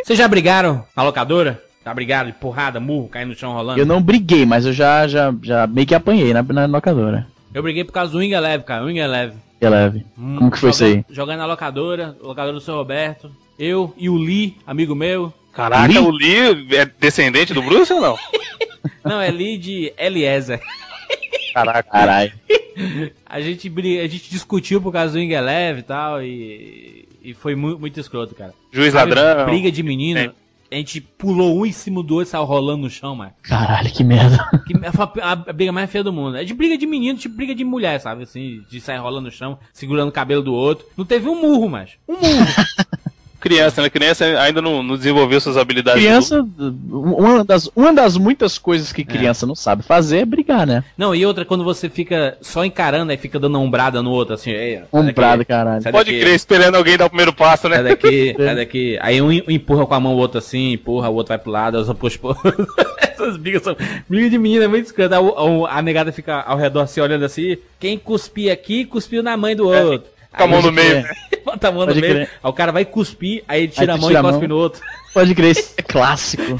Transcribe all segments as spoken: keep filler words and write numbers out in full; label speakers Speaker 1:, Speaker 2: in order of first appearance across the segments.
Speaker 1: Vocês já brigaram na locadora? Já brigaram de porrada, murro, caindo no chão rolando?
Speaker 2: Eu não briguei, mas eu já, já, já meio que apanhei na, na locadora.
Speaker 1: Eu briguei por causa do Wing Eleven, cara. Wing Eleven.
Speaker 2: Eleve. Hum, Como que foi
Speaker 1: jogando,
Speaker 2: isso aí?
Speaker 1: Jogando na locadora, locadora do seu Roberto. Eu e o Lee, amigo meu.
Speaker 3: Caraca, Lee? O Lee é descendente do Bruce ou não?
Speaker 1: Não, é Lee de Eliezer.
Speaker 2: Caraca, caralho.
Speaker 1: A gente, a gente discutiu por causa do Wing Eleven e tal, e, e foi muito, muito escroto, cara.
Speaker 3: Juiz
Speaker 1: Sabe,
Speaker 3: ladrão.
Speaker 1: Briga de menino, é. A gente pulou um em cima do outro e saiu rolando no chão, mano.
Speaker 2: Caralho, que merda.
Speaker 1: Que, a, a briga mais feia do mundo. É de briga de menino, tipo briga de mulher, sabe? Assim, de sair rolando no chão, segurando o cabelo do outro. Não teve um murro, mas um murro.
Speaker 3: Criança, né? Criança ainda não, não desenvolveu suas habilidades.
Speaker 2: Criança, uma das, uma das muitas coisas que criança é. não sabe fazer é brigar, né?
Speaker 1: Não, e outra, quando você fica só encarando, aí fica dando uma ombrada no outro, assim, aí,
Speaker 2: ombrada, caralho.
Speaker 3: Pode crer, esperando alguém dar o primeiro passo, né?
Speaker 1: Sai daqui, sai daqui. Aí um empurra com a mão o outro assim, empurra, o outro vai pro lado, os outros pro... Essas brigas são... Briga de menina é muito escrota. A, a negada fica ao redor assim, olhando assim, quem cuspir aqui, cuspiu na mãe do outro.
Speaker 3: É. Com a mão no meio.
Speaker 1: Bota a mão no meio. Aí o cara vai cuspir, aí ele tira aí a mão e cospe no outro.
Speaker 2: Pode crer, isso é clássico.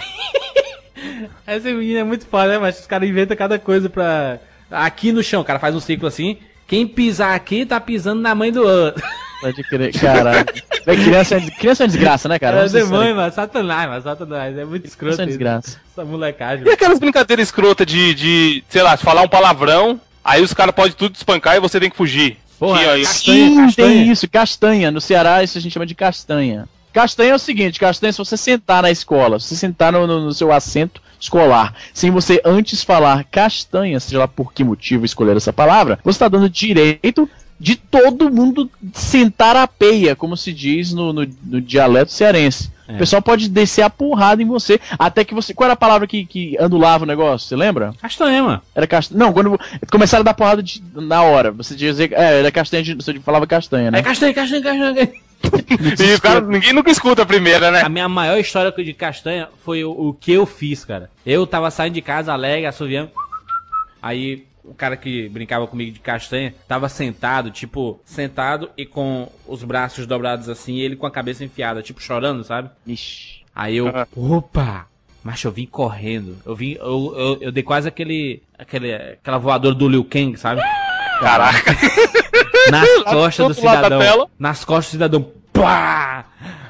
Speaker 1: Essa menina é muito foda, né, mas os caras inventam cada coisa pra... Aqui no chão, o cara faz um ciclo assim, quem pisar aqui tá pisando na mãe do outro.
Speaker 2: Pode crer, caralho. Criança, criança é desgraça, né, cara?
Speaker 1: É demônio, mano, satanás, mano, satanás. É muito escroto.
Speaker 2: Criança é desgraça.
Speaker 1: Essa molecagem.
Speaker 3: E aquelas brincadeiras escrotas de, de, sei lá, falar um palavrão, aí os caras podem tudo espancar e você tem que fugir.
Speaker 2: Porra, que, aí, castanha, sim, castanha. Tem isso, castanha. No Ceará isso a gente chama de castanha. Castanha é o seguinte, castanha, se você sentar na escola, se você sentar no, no, no seu assento escolar, sem você antes falar castanha, seja lá por que motivo escolher essa palavra, você está dando direito de todo mundo sentar a peia, como se diz no, no, no dialeto cearense. É. O pessoal pode descer a porrada em você, até que você... Qual era a palavra que, que anulava o negócio, você lembra?
Speaker 1: Castanha, mano.
Speaker 2: Era castanha. Não, quando começaram a dar porrada de, na hora, você dizia... É, era castanha, de, você falava castanha, né?
Speaker 1: É castanha, castanha, castanha.
Speaker 3: E o cara, ninguém nunca escuta a primeira, né?
Speaker 1: A minha maior história de castanha foi o, o que eu fiz, cara. Eu tava saindo de casa alegre, assoviando. Aí... O cara que brincava comigo de castanha tava sentado, tipo, sentado e com os braços dobrados assim, e ele com a cabeça enfiada, tipo, chorando, sabe? Ixi. Aí eu, uhum. opa! Mas eu vim correndo. Eu vim, eu, eu, eu dei quase aquele, aquele, aquela voadora do Liu Kang, sabe?
Speaker 3: Caraca!
Speaker 1: Nas costas do cidadão. Nas costas do cidadão. Pá!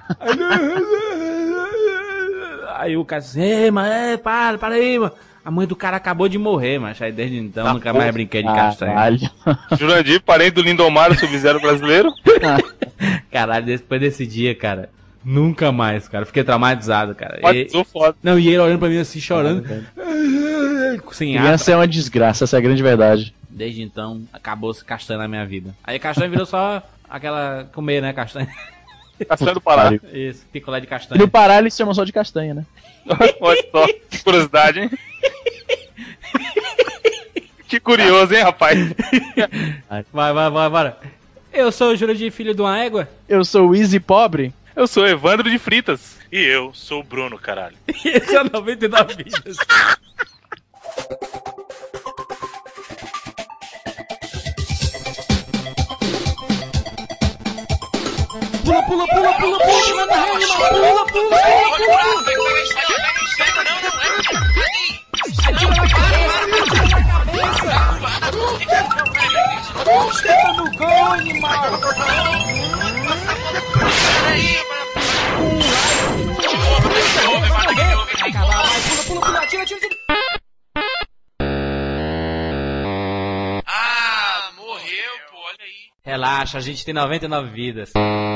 Speaker 1: Aí o cara disse, ei, mano, ei, para, para aí, mano. A mãe do cara acabou de morrer, mas aí desde então ah, nunca mais brinquei de castanha.
Speaker 3: Jurandir, parente do Lindomar, o Sub-Zero brasileiro.
Speaker 1: Caralho, depois desse dia, cara, nunca mais, cara. Fiquei traumatizado, cara.
Speaker 3: Pode, sou foda.
Speaker 1: Não, e ele olhando pra mim assim, chorando. Ah, sem ar.
Speaker 2: Criança é uma desgraça, essa é a grande verdade.
Speaker 1: Desde então, acabou-se castanha na minha vida. Aí castanha virou só aquela comer, né, castanha.
Speaker 3: Castanha do Pará.
Speaker 1: Isso, picolé de castanha.
Speaker 2: E no Pará eles chamam só de castanha, né?
Speaker 3: Olha só, curiosidade, hein? Que curioso, hein, rapaz?
Speaker 1: Vai, vai, vai, vai. Eu sou o Jurandir, filho de uma égua.
Speaker 2: Eu sou o Easy Pobre.
Speaker 3: Eu sou o Evandro de Fritas.
Speaker 4: E eu sou o Bruno, caralho.
Speaker 1: E esse é noventa e nove vidas. Pula, pula, pula, pula, pula, manda rede, pula, pula, pula, pula. Esteta no gol, animal. Peraí, pula, pula, pula, tira, tira, tira.
Speaker 4: Ah, morreu, pô, olha aí.
Speaker 1: Relaxa, a gente tem noventa e nove vidas.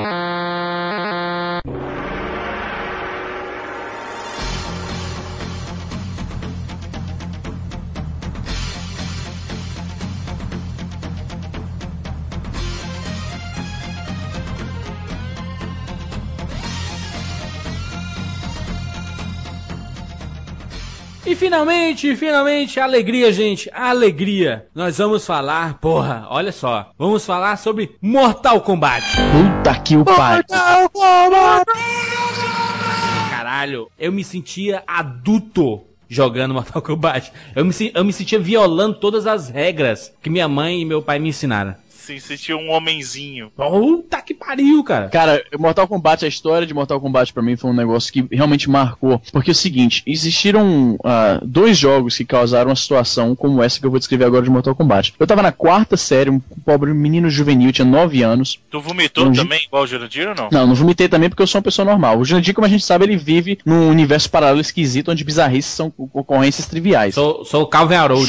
Speaker 1: E finalmente, finalmente, alegria, gente, alegria. Nós vamos falar, porra, olha só. Vamos falar sobre Mortal Kombat.
Speaker 2: Puta que o pai.
Speaker 1: Mortal Kombat. Caralho, eu me sentia adulto jogando Mortal Kombat. Eu me, eu me sentia violando todas as regras que minha mãe e meu pai me ensinaram.
Speaker 4: assim, você tinha um homenzinho.
Speaker 1: Puta que pariu, cara.
Speaker 2: Cara, Mortal Kombat, a história de Mortal Kombat pra mim foi um negócio que realmente marcou. Porque é o seguinte, existiram uh, dois jogos que causaram uma situação como essa que eu vou descrever agora de Mortal Kombat. Eu tava na quarta série, um pobre menino juvenil, tinha nove anos.
Speaker 4: Tu vomitou
Speaker 2: um
Speaker 4: também, igual o Jurandir ou não?
Speaker 2: Não, não vomitei também porque eu sou uma pessoa normal. O Jurandir, como a gente sabe, ele vive num universo paralelo esquisito, onde bizarrices são ocorrências triviais.
Speaker 1: Sou, sou o Calvin Haroldo.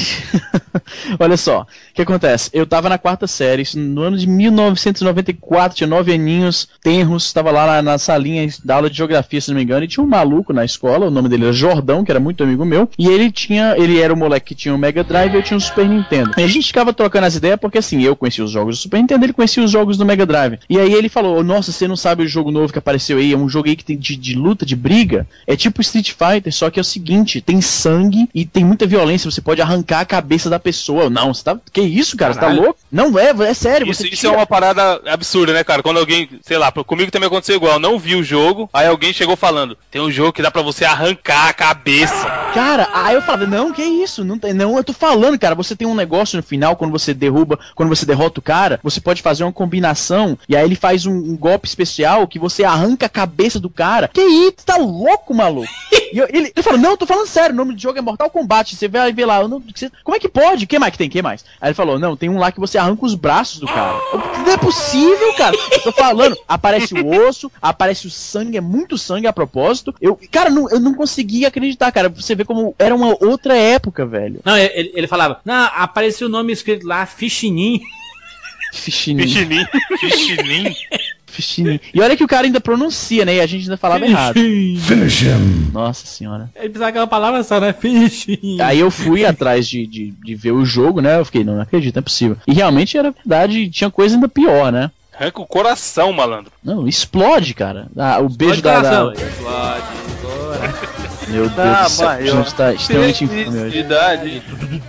Speaker 2: Olha só, o que acontece? Eu tava na quarta série, isso no ano de mil novecentos e noventa e quatro, tinha nove aninhos, tenros, tava lá na, na salinha da aula de geografia, se não me engano, e tinha um maluco na escola, o nome dele era Jordão, que era muito amigo meu, e ele tinha, ele era o moleque que tinha um Mega Drive e eu tinha um Super Nintendo. E a gente ficava trocando as ideias porque assim, eu conhecia os jogos do Super Nintendo, ele conhecia os jogos do Mega Drive. E aí ele falou, nossa, você não sabe o jogo novo que apareceu aí, é um jogo aí que tem de, de luta, de briga, é tipo Street Fighter, só que é o seguinte, tem sangue e tem muita violência, você pode arrancar a cabeça da pessoa. Não, você tá, que isso, cara,
Speaker 1: Caralho.
Speaker 2: você tá louco? Não é, é sério.
Speaker 3: Isso,
Speaker 2: você
Speaker 3: isso
Speaker 2: tira...
Speaker 3: é uma parada absurda, né, cara? Quando alguém, sei lá, comigo também aconteceu igual, eu não vi o jogo, aí alguém chegou falando, tem um jogo que dá pra você arrancar a cabeça.
Speaker 2: Cara, aí eu falava, não, que isso? Não, tem, não, eu tô falando, cara, você tem um negócio no final, quando você derruba, quando você derrota o cara, você pode fazer uma combinação, e aí ele faz um, um golpe especial que você arranca a cabeça do cara. Que isso? Tu tá louco, maluco? E eu, ele, ele falou, não, eu tô falando sério, o nome do jogo é Mortal Kombat, você vai ver lá, eu não, você, como é que pode? O que mais que tem? O que mais? Aí ele falou, não, tem um lá que você arranca os braços do cara. Eu, não é possível, cara. Eu tô falando, aparece o osso, aparece o sangue, é muito sangue a propósito. Eu, cara, não, eu não conseguia acreditar, cara. Você vê como era uma outra época, velho.
Speaker 1: Não, ele, ele falava, não, apareceu o nome escrito lá, Fichinim.
Speaker 2: Fichinim.
Speaker 3: Fichinim.
Speaker 4: Fichinim.
Speaker 2: Fichinim. E olha que o cara ainda pronuncia, né? E a gente ainda falava errado.
Speaker 5: Finish him.
Speaker 2: Nossa senhora.
Speaker 1: Ele precisava aquela palavra só, né? Fichinim.
Speaker 2: Aí eu fui atrás de, de, de ver o jogo, né? Eu fiquei, não, não acredito, não é possível. E realmente era verdade, tinha coisa ainda pior, né?
Speaker 3: Arranca o coração, malandro.
Speaker 2: Não, explode, cara. Ah, o beijo da, da...
Speaker 1: Explode, coração.
Speaker 2: Meu Deus
Speaker 3: Ah,
Speaker 2: do céu, a
Speaker 3: maior
Speaker 2: gente tá extremamente infame hoje.
Speaker 3: Felicidade.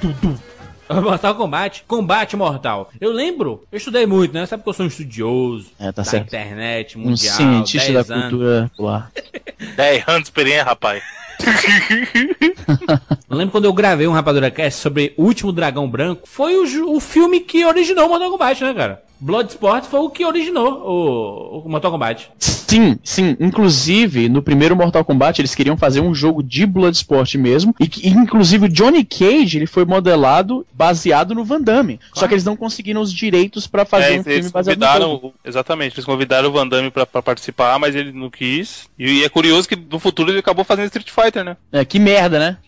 Speaker 1: Mortal Kombat, Combate Mortal. Eu lembro, eu estudei muito, né? Sabe que eu sou um estudioso
Speaker 2: É, tá
Speaker 1: da
Speaker 2: certo.
Speaker 1: internet
Speaker 2: Um
Speaker 1: mundial,
Speaker 2: cientista da
Speaker 1: dez anos.
Speaker 2: cultura popular.
Speaker 4: dez anos de experiência, rapaz.
Speaker 1: Eu lembro quando eu gravei um Rapadura Cast sobre O Último Dragão Branco, foi o, ju- o filme que originou o Mortal Kombat, né, cara? Bloodsport foi o que originou o, o Mortal Kombat.
Speaker 2: Sim, sim. Inclusive, no primeiro Mortal Kombat, eles queriam fazer um jogo de Bloodsport mesmo. E, que, inclusive, o Johnny Cage ele foi modelado baseado no Van Damme. Só que eles não conseguiram os direitos pra fazer
Speaker 3: É,
Speaker 2: um filme
Speaker 3: eles
Speaker 2: baseado no jogo.
Speaker 3: convidaram, exatamente, eles convidaram o Van Damme pra, pra participar, mas ele não quis. E, e é curioso que no futuro ele acabou fazendo Street Fighter, né?
Speaker 2: É, que merda, né?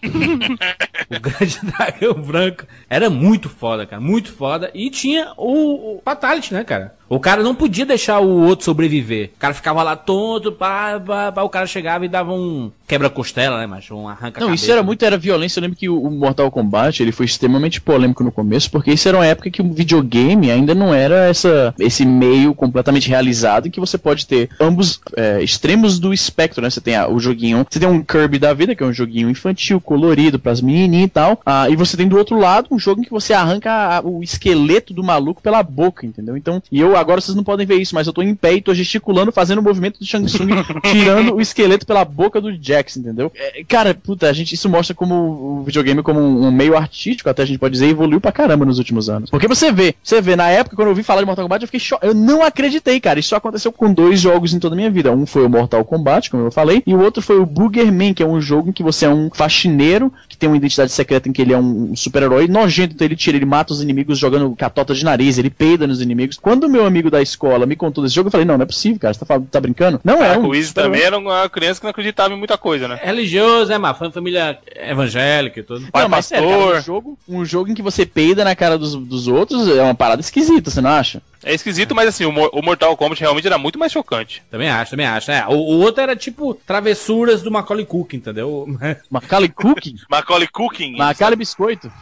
Speaker 1: O Grande Dragão Branco era muito foda, cara. Muito foda. E tinha o, o Fatality, né, cara? O cara não podia deixar o outro sobreviver. O cara ficava lá tonto, pá, pá, pá, o cara chegava e dava um quebra-costela, né, macho? Um arranca-cabeça.
Speaker 2: Não, isso era muito, era violência. Eu lembro que o, o Mortal Kombat, ele foi extremamente polêmico no começo, porque isso era uma época que o videogame ainda não era essa, esse meio completamente realizado, em que você pode ter ambos é, extremos do espectro, né? Você tem a, o joguinho, você tem um Kirby da vida, que é um joguinho infantil, colorido, pras menininhas e tal, ah, e você tem do outro lado um jogo em que você arranca a, o esqueleto do maluco pela boca, entendeu? Então, e eu, agora vocês não podem ver isso, mas eu tô em pé e tô gesticulando, fazendo o movimento do Shang Tsung, tirando o esqueleto pela boca do Jax, entendeu? É, cara, puta, a gente, isso mostra como o videogame, como um, um meio artístico, até a gente pode dizer, evoluiu pra caramba nos últimos anos. Porque você vê, você vê, na época, quando eu ouvi falar de Mortal Kombat, eu fiquei cho... eu não acreditei, cara. Isso só aconteceu com dois jogos em toda a minha vida. Um foi o Mortal Kombat, como eu falei, e o outro foi o Boogerman, que é um jogo em que você é um faxineiro, que tem uma identidade secreta em que ele é um super-herói nojento, então ele tira, ele mata os inimigos jogando catota de nariz, ele peida nos inimigos. Quando o meu amigo da escola me contou desse jogo, eu falei, não, não é possível, cara, você tá, falando, tá brincando? Não é
Speaker 3: Ah,
Speaker 2: um...
Speaker 3: o Izzy também era uma criança que não acreditava em muita coisa, né?
Speaker 1: Religioso, é, mas foi uma família evangélica e tudo.
Speaker 3: Pai
Speaker 2: Não, mas sério,
Speaker 3: pastor.
Speaker 2: cara, um, jogo, um jogo em que você peida na cara dos, dos outros é uma parada esquisita, você não acha?
Speaker 3: É esquisito, mas assim, o, Mo- o Mortal Kombat realmente era muito mais chocante.
Speaker 1: Também acho, também acho. É, o, o outro era tipo travessuras do Macaulay Culkin, entendeu?
Speaker 2: Macaulay Cooking?
Speaker 4: Macaulay Culkin.
Speaker 2: Macaulay Biscoito?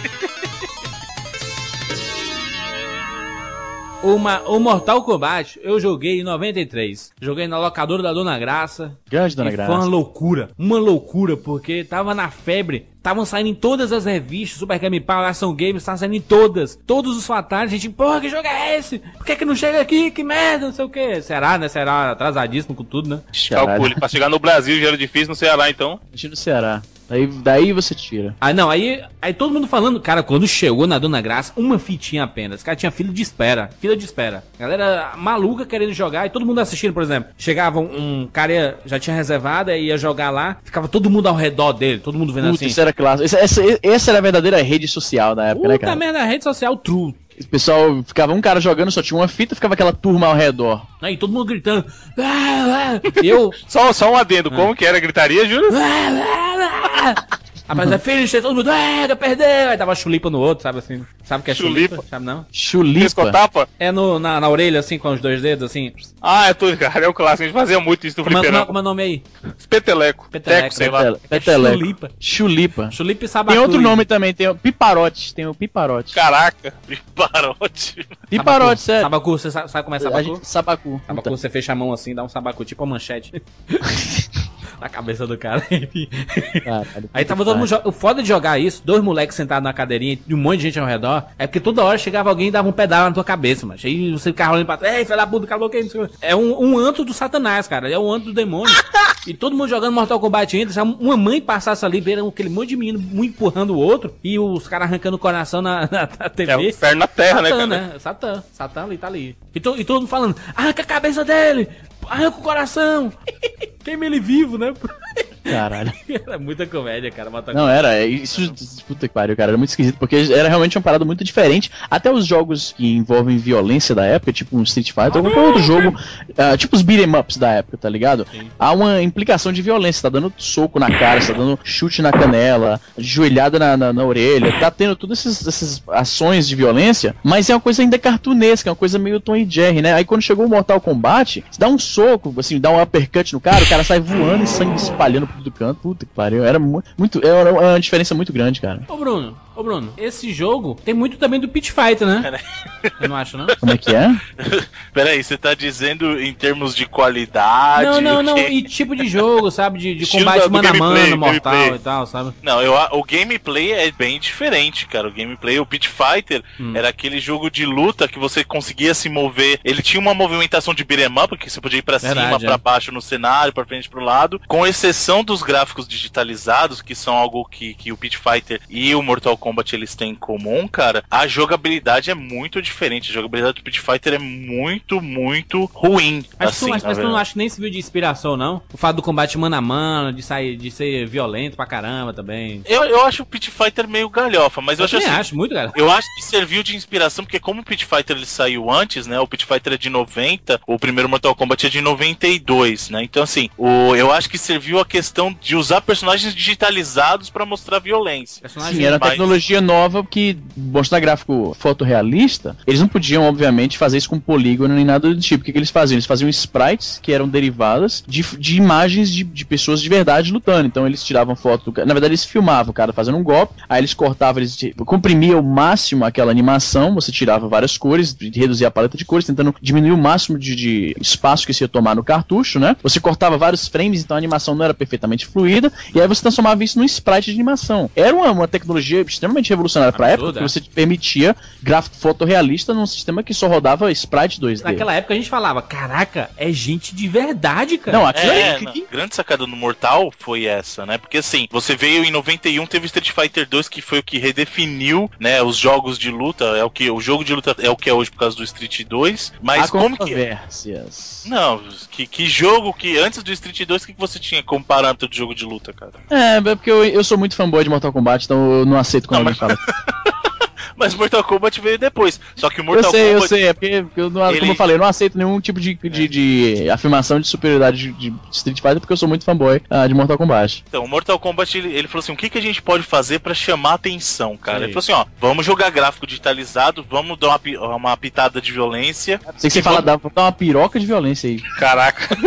Speaker 1: Uma, o Mortal Kombat eu joguei em noventa e três. Joguei na locadora da Dona Graça.
Speaker 2: Grande Dona
Speaker 1: E
Speaker 2: Graça.
Speaker 1: foi uma loucura. Uma loucura, porque tava na febre. Estavam saindo em todas as revistas. Super Game Power, Ação Games, estavam saindo em todas. Todos os Fatales. A gente, porra, que jogo é esse? Por que que não chega aqui? Que merda, não sei o que. Será, né? Será atrasadíssimo com tudo, né?
Speaker 2: Caralho.
Speaker 3: Calcule, pra chegar no Brasil já era difícil, no Ceará então.
Speaker 2: Imagina no Ceará. Daí, daí você tira.
Speaker 1: Ah, não, aí, aí todo mundo falando, cara, quando chegou na Dona Graça, uma fitinha apenas. Cara, tinha fila de espera, fila de espera. Galera maluca querendo jogar e todo mundo assistindo, por exemplo. Chegava um, um cara, ia, já tinha reservado, e ia jogar lá, ficava todo mundo ao redor dele, todo mundo vendo
Speaker 2: Puta,
Speaker 1: assim.
Speaker 2: isso era clássico. Essa, essa, essa era a verdadeira rede social da época,
Speaker 1: Puta
Speaker 2: né, cara?
Speaker 1: merda, rede social true.
Speaker 2: O pessoal ficava um cara jogando, só tinha uma fita, ficava aquela turma ao redor.
Speaker 1: Aí todo mundo gritando. Ah, ah. Eu.
Speaker 3: Só, só um adendo, como que era a gritaria, Júlio?
Speaker 1: Rapaz, é finish, todo mundo, ah, perdeu. Aí dava chulipa no outro, sabe assim? Sabe o que é chulipa?
Speaker 3: Chulipa.
Speaker 1: Sabe não?
Speaker 2: Chulipa.
Speaker 3: Escotapa?
Speaker 1: É no, na, na orelha, assim, com os dois dedos, assim.
Speaker 3: Ah, é tudo, cara, é o clássico, a gente fazia muito isso no
Speaker 1: Como é, como é,
Speaker 3: fliperama.
Speaker 1: como é o nome aí?
Speaker 3: Peteleco.
Speaker 1: Peteleco,
Speaker 3: Teco, sei lá.
Speaker 2: Petele-
Speaker 1: É
Speaker 2: Peteleco.
Speaker 1: chulipa.
Speaker 2: Chulipa.
Speaker 1: Chulipa e sabacu.
Speaker 2: Tem outro nome também, tem o Piparote. Tem o Piparote.
Speaker 3: Caraca, piparote.
Speaker 2: Piparote, sério.
Speaker 1: Sabacu, você sabe, sabe como é
Speaker 2: A
Speaker 1: sabacu?
Speaker 2: gente- Sabacu.
Speaker 1: Sabacu, você fecha a mão assim, dá um sabacu, tipo a manchete. Na cabeça do cara.
Speaker 2: Caralho,
Speaker 1: Aí tava todo mundo jo- o foda de jogar isso, dois moleques sentados na cadeirinha e um monte de gente ao redor, é porque toda hora chegava alguém e dava um pedal na tua cabeça, mas aí você ficava olhando pra trás, ei, filho da puta, calma que é um, um anto do satanás, cara, é um anto do demônio. E todo mundo jogando Mortal Kombat ainda, se uma mãe passasse ali, vendo aquele monte de menino um empurrando o outro, e os caras arrancando o coração na, na, na T V.
Speaker 3: É o inferno na terra, né,
Speaker 1: Satã,
Speaker 3: cara?
Speaker 1: né? Satã, Satã ali, tá ali. E, to, e todo mundo falando, arranca a cabeça dele, arranca o coração, queima ele vivo, né?
Speaker 2: Caralho.
Speaker 1: Era muita comédia, cara. Mortal
Speaker 2: Não, era, é, isso, puta que pariu, cara, era muito esquisito, porque era realmente uma parada muito diferente, até os jogos que envolvem violência da época, tipo um Street Fighter, ou qualquer outro jogo, uh, tipo os beat'em ups da época, tá ligado?
Speaker 1: Sim.
Speaker 2: Há uma implicação de violência, tá dando soco na cara, tá dando chute na canela, joelhada na, na, na orelha, tá tendo todas essas, essas ações de violência, mas é uma coisa ainda cartunesca, é uma coisa meio Tom e Jerry, né? Aí quando chegou o Mortal Kombat, você dá um soco, assim, dá um uppercut no cara, o cara sai voando e sangue espalhando por todo canto, puta que pariu, era mu muito, era uma diferença muito grande, cara.
Speaker 1: Ô Bruno, ô Bruno, esse jogo tem muito também do Pit Fighter, né? Eu não acho, não?
Speaker 2: Como é que é?
Speaker 4: Peraí, você tá dizendo em termos de qualidade?
Speaker 1: Não, não,
Speaker 4: o
Speaker 1: não,
Speaker 4: quê?
Speaker 1: e tipo de jogo, sabe? De, de
Speaker 4: Estilo
Speaker 1: combate
Speaker 4: do
Speaker 1: mano a
Speaker 4: gameplay,
Speaker 1: mano, mortal
Speaker 4: gameplay.
Speaker 1: e tal, sabe?
Speaker 4: Não, eu, o gameplay é bem diferente, cara. O gameplay, o Pit Fighter,
Speaker 1: Hum.
Speaker 4: era aquele jogo de luta que você conseguia se mover. Ele tinha uma movimentação de beat'em up, que você podia ir pra
Speaker 1: Verdade,
Speaker 4: cima,
Speaker 1: é.
Speaker 4: pra baixo no cenário, pra frente, pro lado. Com exceção dos gráficos digitalizados, que são algo que, que o Pit Fighter e o Mortal Kombat eles têm em comum, cara. A jogabilidade é muito diferente. A jogabilidade do Pit Fighter é muito, muito ruim.
Speaker 1: Mas,
Speaker 4: assim,
Speaker 1: tu, mas,
Speaker 4: na
Speaker 1: mas tu não
Speaker 4: verdade.
Speaker 1: acha que nem se viu de inspiração, não? O fato do combate mano a mano, de sair, de ser violento pra caramba também.
Speaker 4: Eu, eu acho o Pit Fighter meio galhofa, mas eu,
Speaker 1: Eu
Speaker 4: acho
Speaker 1: também
Speaker 4: assim.
Speaker 1: acho, muito, cara.
Speaker 4: Eu acho que serviu de inspiração, porque como o Pit Fighter ele saiu antes, né? O Pit Fighter é de noventa, o primeiro Mortal Kombat é de noventa e dois, né? Então, assim, o, eu acho que serviu a questão de usar personagens digitalizados pra mostrar violência.
Speaker 1: Personagem
Speaker 2: Sim, era uma
Speaker 4: mas-
Speaker 2: tecnologia nova que mostrar gráfico fotorrealista, eles não podiam, obviamente, fazer isso com polígono nem nada do tipo. O que, que eles faziam? Eles faziam sprites que eram derivadas de, de imagens de, de pessoas de verdade lutando. Então eles tiravam foto do cara. Na verdade, eles filmavam o cara fazendo um golpe, aí eles cortavam, eles tipo, comprimiam ao máximo aquela animação, você tirava várias cores, reduzia a paleta de cores, tentando diminuir o máximo de, de espaço que você ia tomar no cartucho, né? Você cortava vários frames, então a animação não era perfeitamente fluida, e aí você transformava isso num sprite de animação. Era uma, uma tecnologia extremamente revolucionária pra
Speaker 1: Absurdo,
Speaker 2: época,
Speaker 1: é.
Speaker 2: que você permitia gráfico fotorrealista num sistema que só rodava sprite dois D.
Speaker 1: Naquela época a gente falava, caraca, é gente de verdade, cara.
Speaker 2: Não, aquilo
Speaker 4: É,
Speaker 2: aí...
Speaker 4: não. A grande sacada no Mortal foi essa, né? Porque assim, você veio em noventa e um, teve Street Fighter dois, que foi o que redefiniu, né, os jogos de luta, é o que o jogo de luta é o que é hoje por causa do Street dois, mas
Speaker 2: Há
Speaker 4: como que
Speaker 2: controvérsias.
Speaker 4: não, que, que jogo que antes do Street dois, o que que você tinha como parâmetro de jogo de luta, cara?
Speaker 2: É, é porque eu, eu sou muito fanboy de Mortal Kombat, então eu não aceito quando
Speaker 4: Não,
Speaker 2: alguém fala.
Speaker 4: Mas Mortal Kombat veio depois. Só que o
Speaker 2: Eu
Speaker 4: Mortal
Speaker 2: sei,
Speaker 4: Kombat
Speaker 2: eu sei, é porque, porque eu não,
Speaker 4: Ele-
Speaker 2: como eu falei, eu não aceito nenhum tipo de, de, de afirmação de superioridade de, de Street Fighter, porque eu sou muito fanboy ah, de Mortal Kombat.
Speaker 4: Então, o Mortal Kombat, ele, ele falou assim, o que, que a gente pode fazer pra chamar a atenção, cara?
Speaker 1: Sim.
Speaker 4: Ele falou assim, ó, vamos jogar gráfico digitalizado, vamos dar uma, pi- uma pitada de violência.
Speaker 2: Sei que você
Speaker 4: E
Speaker 2: fala,
Speaker 4: vamos-
Speaker 2: dá, dá uma piroca de violência aí.
Speaker 4: Caraca.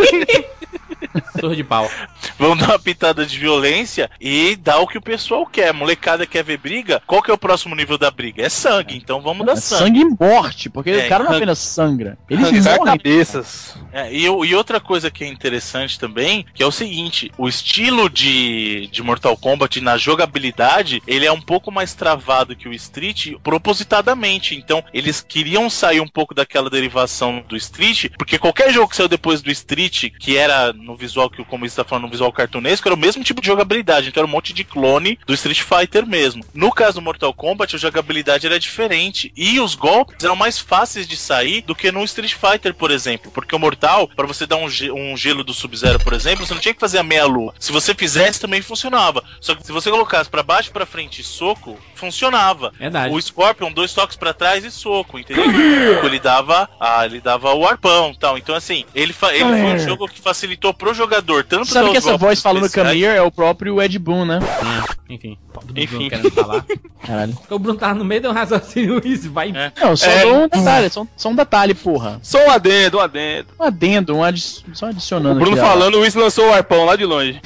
Speaker 1: Torre de pau.
Speaker 4: Vamos dar uma pitada de violência e dar o que o pessoal quer. A molecada quer ver briga, qual que é o próximo nível da briga? É sangue, então vamos dar
Speaker 2: É
Speaker 4: sangue.
Speaker 2: sangue e morte, porque
Speaker 4: É,
Speaker 2: o cara não
Speaker 4: arran-
Speaker 2: apenas sangra, eles
Speaker 3: Arrancar
Speaker 2: morrem.
Speaker 3: cabeças.
Speaker 4: É, e, o- e outra coisa que é interessante também, que é o seguinte, o estilo de, de Mortal Kombat na jogabilidade, ele é um pouco mais travado que o Street propositadamente. Então, eles queriam sair um pouco daquela derivação do Street, porque qualquer jogo que saiu depois do Street, que era no visual que o comunista tá falando, no visual visual cartunesco, era o mesmo tipo de jogabilidade, então era um monte de clone do Street Fighter mesmo. No caso do Mortal Kombat, a jogabilidade era diferente, e os golpes eram mais fáceis de sair do que no Street Fighter, por exemplo, porque o Mortal, pra você dar um, ge- um gelo do Sub-Zero, por exemplo, você não tinha que fazer a meia-lua. Se você fizesse, também funcionava. Só que se você colocasse pra baixo e pra frente e soco, funcionava.
Speaker 1: Verdade.
Speaker 4: O Scorpion, dois toques pra trás e soco, entendeu? Ele dava, ah, ele dava o arpão e tal. Então, assim, ele, fa- ele foi um jogo que facilitou pro jogador, tanto
Speaker 2: Sabe
Speaker 4: dar
Speaker 2: que
Speaker 4: os
Speaker 2: essa
Speaker 4: golpes
Speaker 2: voz falando
Speaker 4: especiais-
Speaker 2: Camille é o próprio Ed Boon, né?
Speaker 1: É, enfim. Pobre do
Speaker 3: Enfim.
Speaker 1: Bruno querendo falar.
Speaker 2: Caralho.
Speaker 1: Porque o Bruno tava no meio de um raciocínio e vai...
Speaker 4: É.
Speaker 2: Não, só
Speaker 3: É.
Speaker 2: dou um detalhe, só, só um detalhe, porra.
Speaker 3: Só um adendo, um adendo.
Speaker 2: Um adendo, um adi só adicionando
Speaker 3: O Bruno
Speaker 2: aqui, ó.
Speaker 3: falando, o Luiz lançou o arpão lá de longe.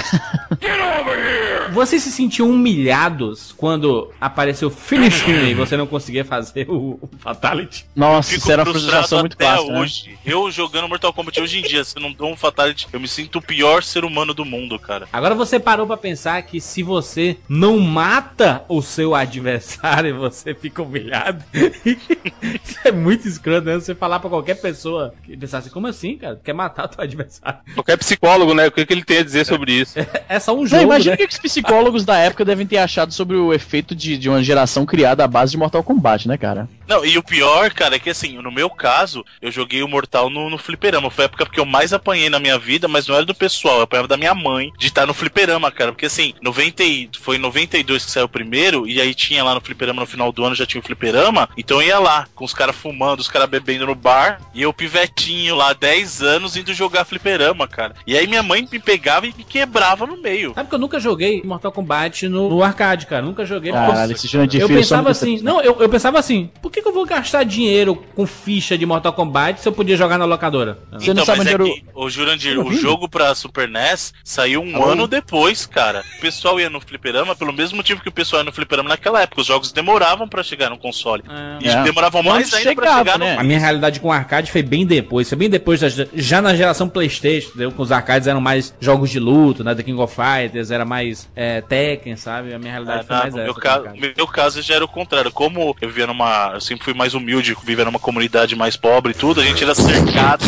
Speaker 1: Vocês se sentiam humilhados quando apareceu Finish Him e você não conseguia fazer o, o Fatality?
Speaker 2: Nossa,
Speaker 4: Fico
Speaker 2: isso era uma
Speaker 4: frustrado
Speaker 2: frustração muito
Speaker 4: até
Speaker 2: clássica, né?
Speaker 4: hoje. Eu jogando Mortal Kombat hoje em dia, se eu não dou um Fatality, eu me sinto o pior ser humano do mundo, cara.
Speaker 1: Agora você parou pra pensar que se você não mata o seu adversário, você fica humilhado. Isso é muito escroto, né? Você falar pra qualquer pessoa e pensar assim, como assim, cara? Quer matar o teu adversário?
Speaker 3: Qualquer psicólogo, né? O que, que ele tem a dizer sobre isso?
Speaker 1: É só um
Speaker 2: Não,
Speaker 1: jogo,
Speaker 2: imagina
Speaker 1: né?
Speaker 2: o que os psicólogos da época devem ter achado sobre o efeito de, de uma geração criada à base de Mortal Kombat, né, cara?
Speaker 4: Não, e o pior, cara, é que assim, no meu caso, eu joguei o Mortal no, no fliperama. Foi a época que eu mais apanhei na minha vida, mas não era do pessoal, eu apanhava da minha mãe de estar no fliperama, cara. Porque assim, noventa e, foi em noventa e dois que saiu o primeiro, e aí tinha lá no fliperama no final do ano, já tinha o fliperama. Então eu ia lá, com os caras fumando, os caras bebendo no bar, e eu pivetinho lá, dez anos, indo jogar fliperama, cara. E aí minha mãe me pegava e me quebrava no meio.
Speaker 1: Sabe que eu nunca joguei Mortal Kombat no, no arcade, cara. Nunca joguei.
Speaker 2: Caralho, esse Jurandir
Speaker 1: Eu
Speaker 2: Filho só me
Speaker 1: pensava assim,
Speaker 2: decepciona.
Speaker 1: não, eu, eu pensava assim, por que, que eu vou gastar dinheiro com ficha de Mortal Kombat se eu podia jogar na locadora?
Speaker 2: Você não sabe
Speaker 4: mas
Speaker 2: onde
Speaker 4: é
Speaker 2: era o-
Speaker 4: que, ô Jurandir,
Speaker 2: Tá
Speaker 4: o
Speaker 2: ouvindo?
Speaker 4: jogo pra Super N E S saiu um
Speaker 2: Alô?
Speaker 4: ano depois, cara. O pessoal ia no fliperama pelo mesmo motivo que o pessoal ia no fliperama naquela época. Os jogos demoravam pra chegar no console. E
Speaker 2: É.
Speaker 4: demoravam mais
Speaker 2: Quando
Speaker 4: ainda pra
Speaker 2: chegava,
Speaker 4: chegar
Speaker 2: né?
Speaker 1: A
Speaker 4: no...
Speaker 1: minha realidade com o arcade foi bem depois, foi bem depois, da, já na geração PlayStation, entendeu? Com os arcades eram mais jogos de luta, né? The King of Fighters, era mais é, Tekken, sabe? A minha realidade
Speaker 4: Ah,
Speaker 1: foi
Speaker 4: não,
Speaker 1: mais
Speaker 4: no
Speaker 1: essa.
Speaker 4: meu,
Speaker 1: com o
Speaker 4: ca...
Speaker 1: arcade.
Speaker 4: meu caso já era o contrário. Como eu vivia numa. Eu sempre fui mais humilde, vivia numa comunidade mais pobre e tudo, a gente era cercado.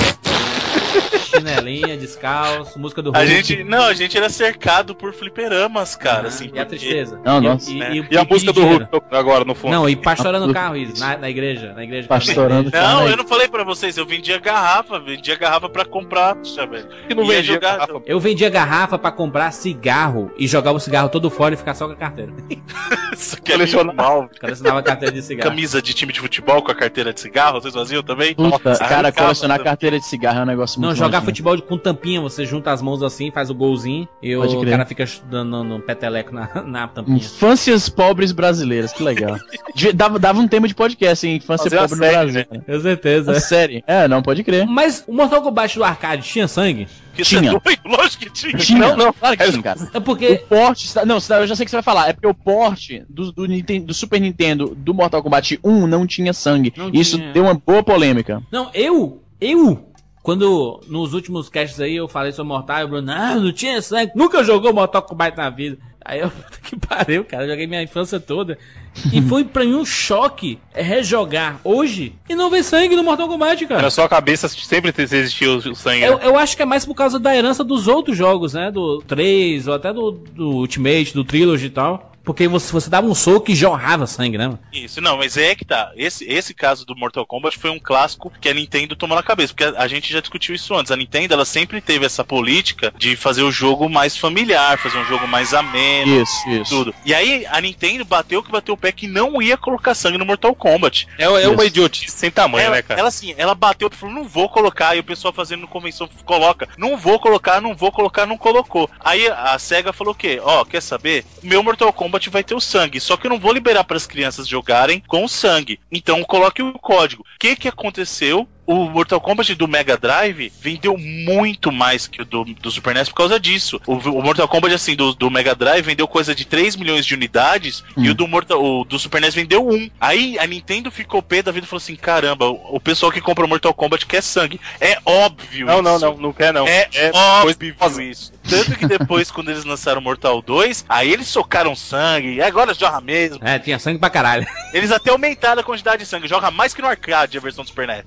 Speaker 1: Chinelinha, descalço, música do
Speaker 4: A
Speaker 1: Hulk.
Speaker 4: gente. Não, a gente era cercado por fliperamas, cara. Assim,
Speaker 1: E a
Speaker 4: porque-
Speaker 1: tristeza.
Speaker 2: Não,
Speaker 1: e,
Speaker 2: nossa.
Speaker 1: E,
Speaker 4: É.
Speaker 1: e,
Speaker 3: E a música do
Speaker 1: dinheiro.
Speaker 3: Hulk agora no fundo.
Speaker 1: Não, e pastorando o
Speaker 2: Ah,
Speaker 1: carro, Izzy, na, na igreja. Na igreja.
Speaker 2: Pastorando.
Speaker 4: Não,
Speaker 2: Cara,
Speaker 4: eu não falei pra vocês, eu vendia garrafa, vendia garrafa pra comprar, velho.
Speaker 3: que não
Speaker 4: Ia
Speaker 3: vendia
Speaker 4: jogar-
Speaker 3: garrafa.
Speaker 1: Eu vendia garrafa pra comprar cigarro e jogava o cigarro todo fora e ficar só com a carteira.
Speaker 4: Isso que é
Speaker 3: Colecionar.
Speaker 4: mal.
Speaker 1: Colecionava a carteira de cigarro.
Speaker 4: Camisa de time de futebol com a carteira de cigarro, vocês faziam também?
Speaker 2: Puta,
Speaker 4: Nossa,
Speaker 2: cara,
Speaker 4: arrancava
Speaker 2: colecionar
Speaker 4: também.
Speaker 2: carteira de cigarro é um negócio
Speaker 1: Não,
Speaker 2: muito
Speaker 1: jogar
Speaker 2: nojento.
Speaker 1: futebol de- com tampinha, você junta as mãos assim, faz o golzinho e
Speaker 2: Pode
Speaker 1: o
Speaker 2: crer.
Speaker 1: cara fica dando no peteleco na, na tampinha.
Speaker 2: Infâncias pobres brasileiras, que legal. De- dava, dava um tema de podcast, hein? Infância
Speaker 3: Fazer uma
Speaker 2: pobre no
Speaker 3: série,
Speaker 2: Brasil.
Speaker 3: né?
Speaker 1: Com certeza.
Speaker 2: Uma série. É, não, pode crer.
Speaker 1: Mas o Mortal Kombat do arcade tinha sangue?
Speaker 4: Que você é
Speaker 2: Tinha.
Speaker 4: doido? Lógico que tinha.
Speaker 2: Tinha,
Speaker 3: Não, não.
Speaker 2: claro que tinha, cara.
Speaker 1: É
Speaker 2: O
Speaker 1: porque.
Speaker 2: porte. Não, eu já sei o que você vai falar. É porque o porte do, do, Nintendo- do Super Nintendo do Mortal Kombat um não tinha sangue.
Speaker 1: Não
Speaker 2: Isso
Speaker 1: tinha.
Speaker 2: deu uma boa polêmica.
Speaker 1: Não, eu. Eu. Quando nos últimos casts aí eu falei sobre Mortal, o Bruno, não, não tinha sangue, nunca jogou Mortal Kombat na vida. Aí eu, puta que pariu, cara, eu joguei minha infância toda. E foi pra mim um choque é rejogar hoje e não ver sangue no Mortal Kombat, cara.
Speaker 3: Na sua cabeça sempre existiu o sangue.
Speaker 1: Eu,
Speaker 3: né?
Speaker 1: eu acho que é mais por causa da herança dos outros jogos, né? Do três, ou até do, do Ultimate, do Trilogy e tal. Porque você, você dava um soco e jorrava sangue, né? Mano?
Speaker 4: Isso, não, mas é que tá. Esse, esse caso do Mortal Kombat foi um clássico que a Nintendo tomou na cabeça, porque a, a gente já discutiu isso antes. A Nintendo, ela sempre teve essa política de fazer o jogo mais familiar, fazer um jogo mais ameno,
Speaker 2: Isso, isso.
Speaker 4: tudo. E aí a Nintendo bateu que bateu o pé que não ia colocar sangue no Mortal Kombat.
Speaker 3: É, é uma
Speaker 2: Isso.
Speaker 3: idiotice sem tamanho,
Speaker 4: ela,
Speaker 3: né, cara?
Speaker 4: ela assim, ela bateu e falou, não vou colocar. E o pessoal fazendo no convenção coloca, não vou colocar, não vou colocar, não colocou. Aí a SEGA falou o quê? Ó, quer saber? Meu Mortal Kombat vai ter o sangue, só que eu não vou liberar para as crianças jogarem com o sangue. Então coloque o código. O que que aconteceu? O Mortal Kombat do Mega Drive vendeu muito mais que o do, do Super N E S por causa disso. O, o Mortal Kombat, assim, do, do Mega Drive vendeu coisa de três milhões de unidades
Speaker 2: Hum.
Speaker 4: e o do, Mortal, o do Super N E S vendeu um. Aí a Nintendo ficou pé da vida e falou assim, caramba, o, o pessoal que compra Mortal Kombat quer sangue. É óbvio
Speaker 3: Não, não,
Speaker 4: isso.
Speaker 3: não, não quer não.
Speaker 4: É,
Speaker 3: coisa
Speaker 4: óbvio
Speaker 3: famosa.
Speaker 4: isso. Tanto que depois, quando eles lançaram Mortal dois, aí eles socaram sangue, e agora jorra mesmo.
Speaker 1: É, tinha sangue pra caralho.
Speaker 4: Eles até aumentaram a quantidade de sangue, joga mais que no arcade a versão do Super N E S. Pra você